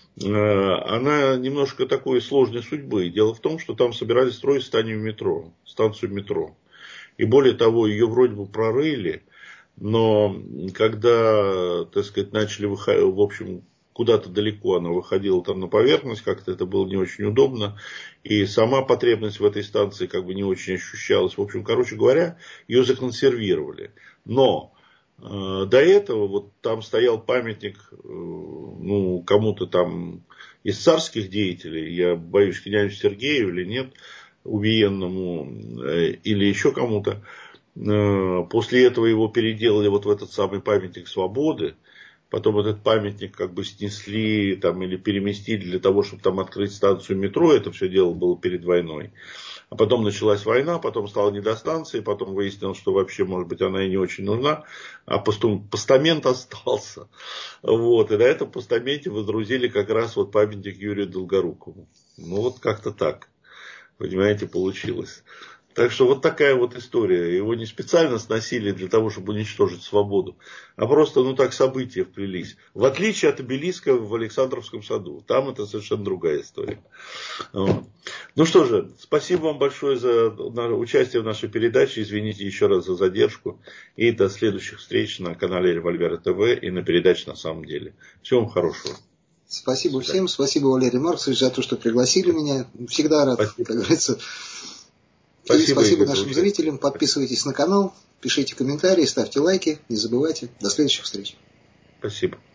Она немножко такой сложной судьбы. Дело в том, что там собирались строить станцию метро, станцию метро. И более того, ее вроде бы прорыли, но когда, так сказать, начали выходить, в общем, куда-то далеко она выходила там на поверхность, как-то это было не очень удобно, и сама потребность в этой станции как бы не очень ощущалась. В общем, короче говоря, ее законсервировали. Но э, до этого вот там стоял памятник э, ну, кому-то там из царских деятелей, я боюсь, князю Сергею или нет, убиенному э, или еще кому-то. Э, после этого его переделали вот в этот самый памятник свободы. Потом этот памятник как бы снесли там, или переместили для того, чтобы там открыть станцию метро. Это все дело было перед войной. А потом началась война, потом стала не до станции, потом выяснилось, что вообще, может быть, она и не очень нужна. А постамент остался. Вот. И на этом постаменте водрузили как раз вот памятник Юрию Долгорукову. Ну вот как-то так. Понимаете, получилось. Так что вот такая вот история. Его не специально сносили для того, чтобы уничтожить свободу, а просто, ну так, события вплелись. В отличие от обелиска в Александровском саду. Там это совершенно другая история. Вот. Ну что же, спасибо вам большое за участие в нашей передаче. Извините еще раз за задержку. И до следующих встреч на канале Револьвера ТВ и на передаче «На самом деле». Всего вам хорошего. Спасибо всем. Спасибо, Валерий Маркович, за то, что пригласили меня. Всегда рад, спасибо. Как говорится. Спасибо, и спасибо Игорь, нашим зрителям. Подписывайтесь на канал, пишите комментарии, ставьте лайки. Не забывайте. До следующих встреч. Спасибо.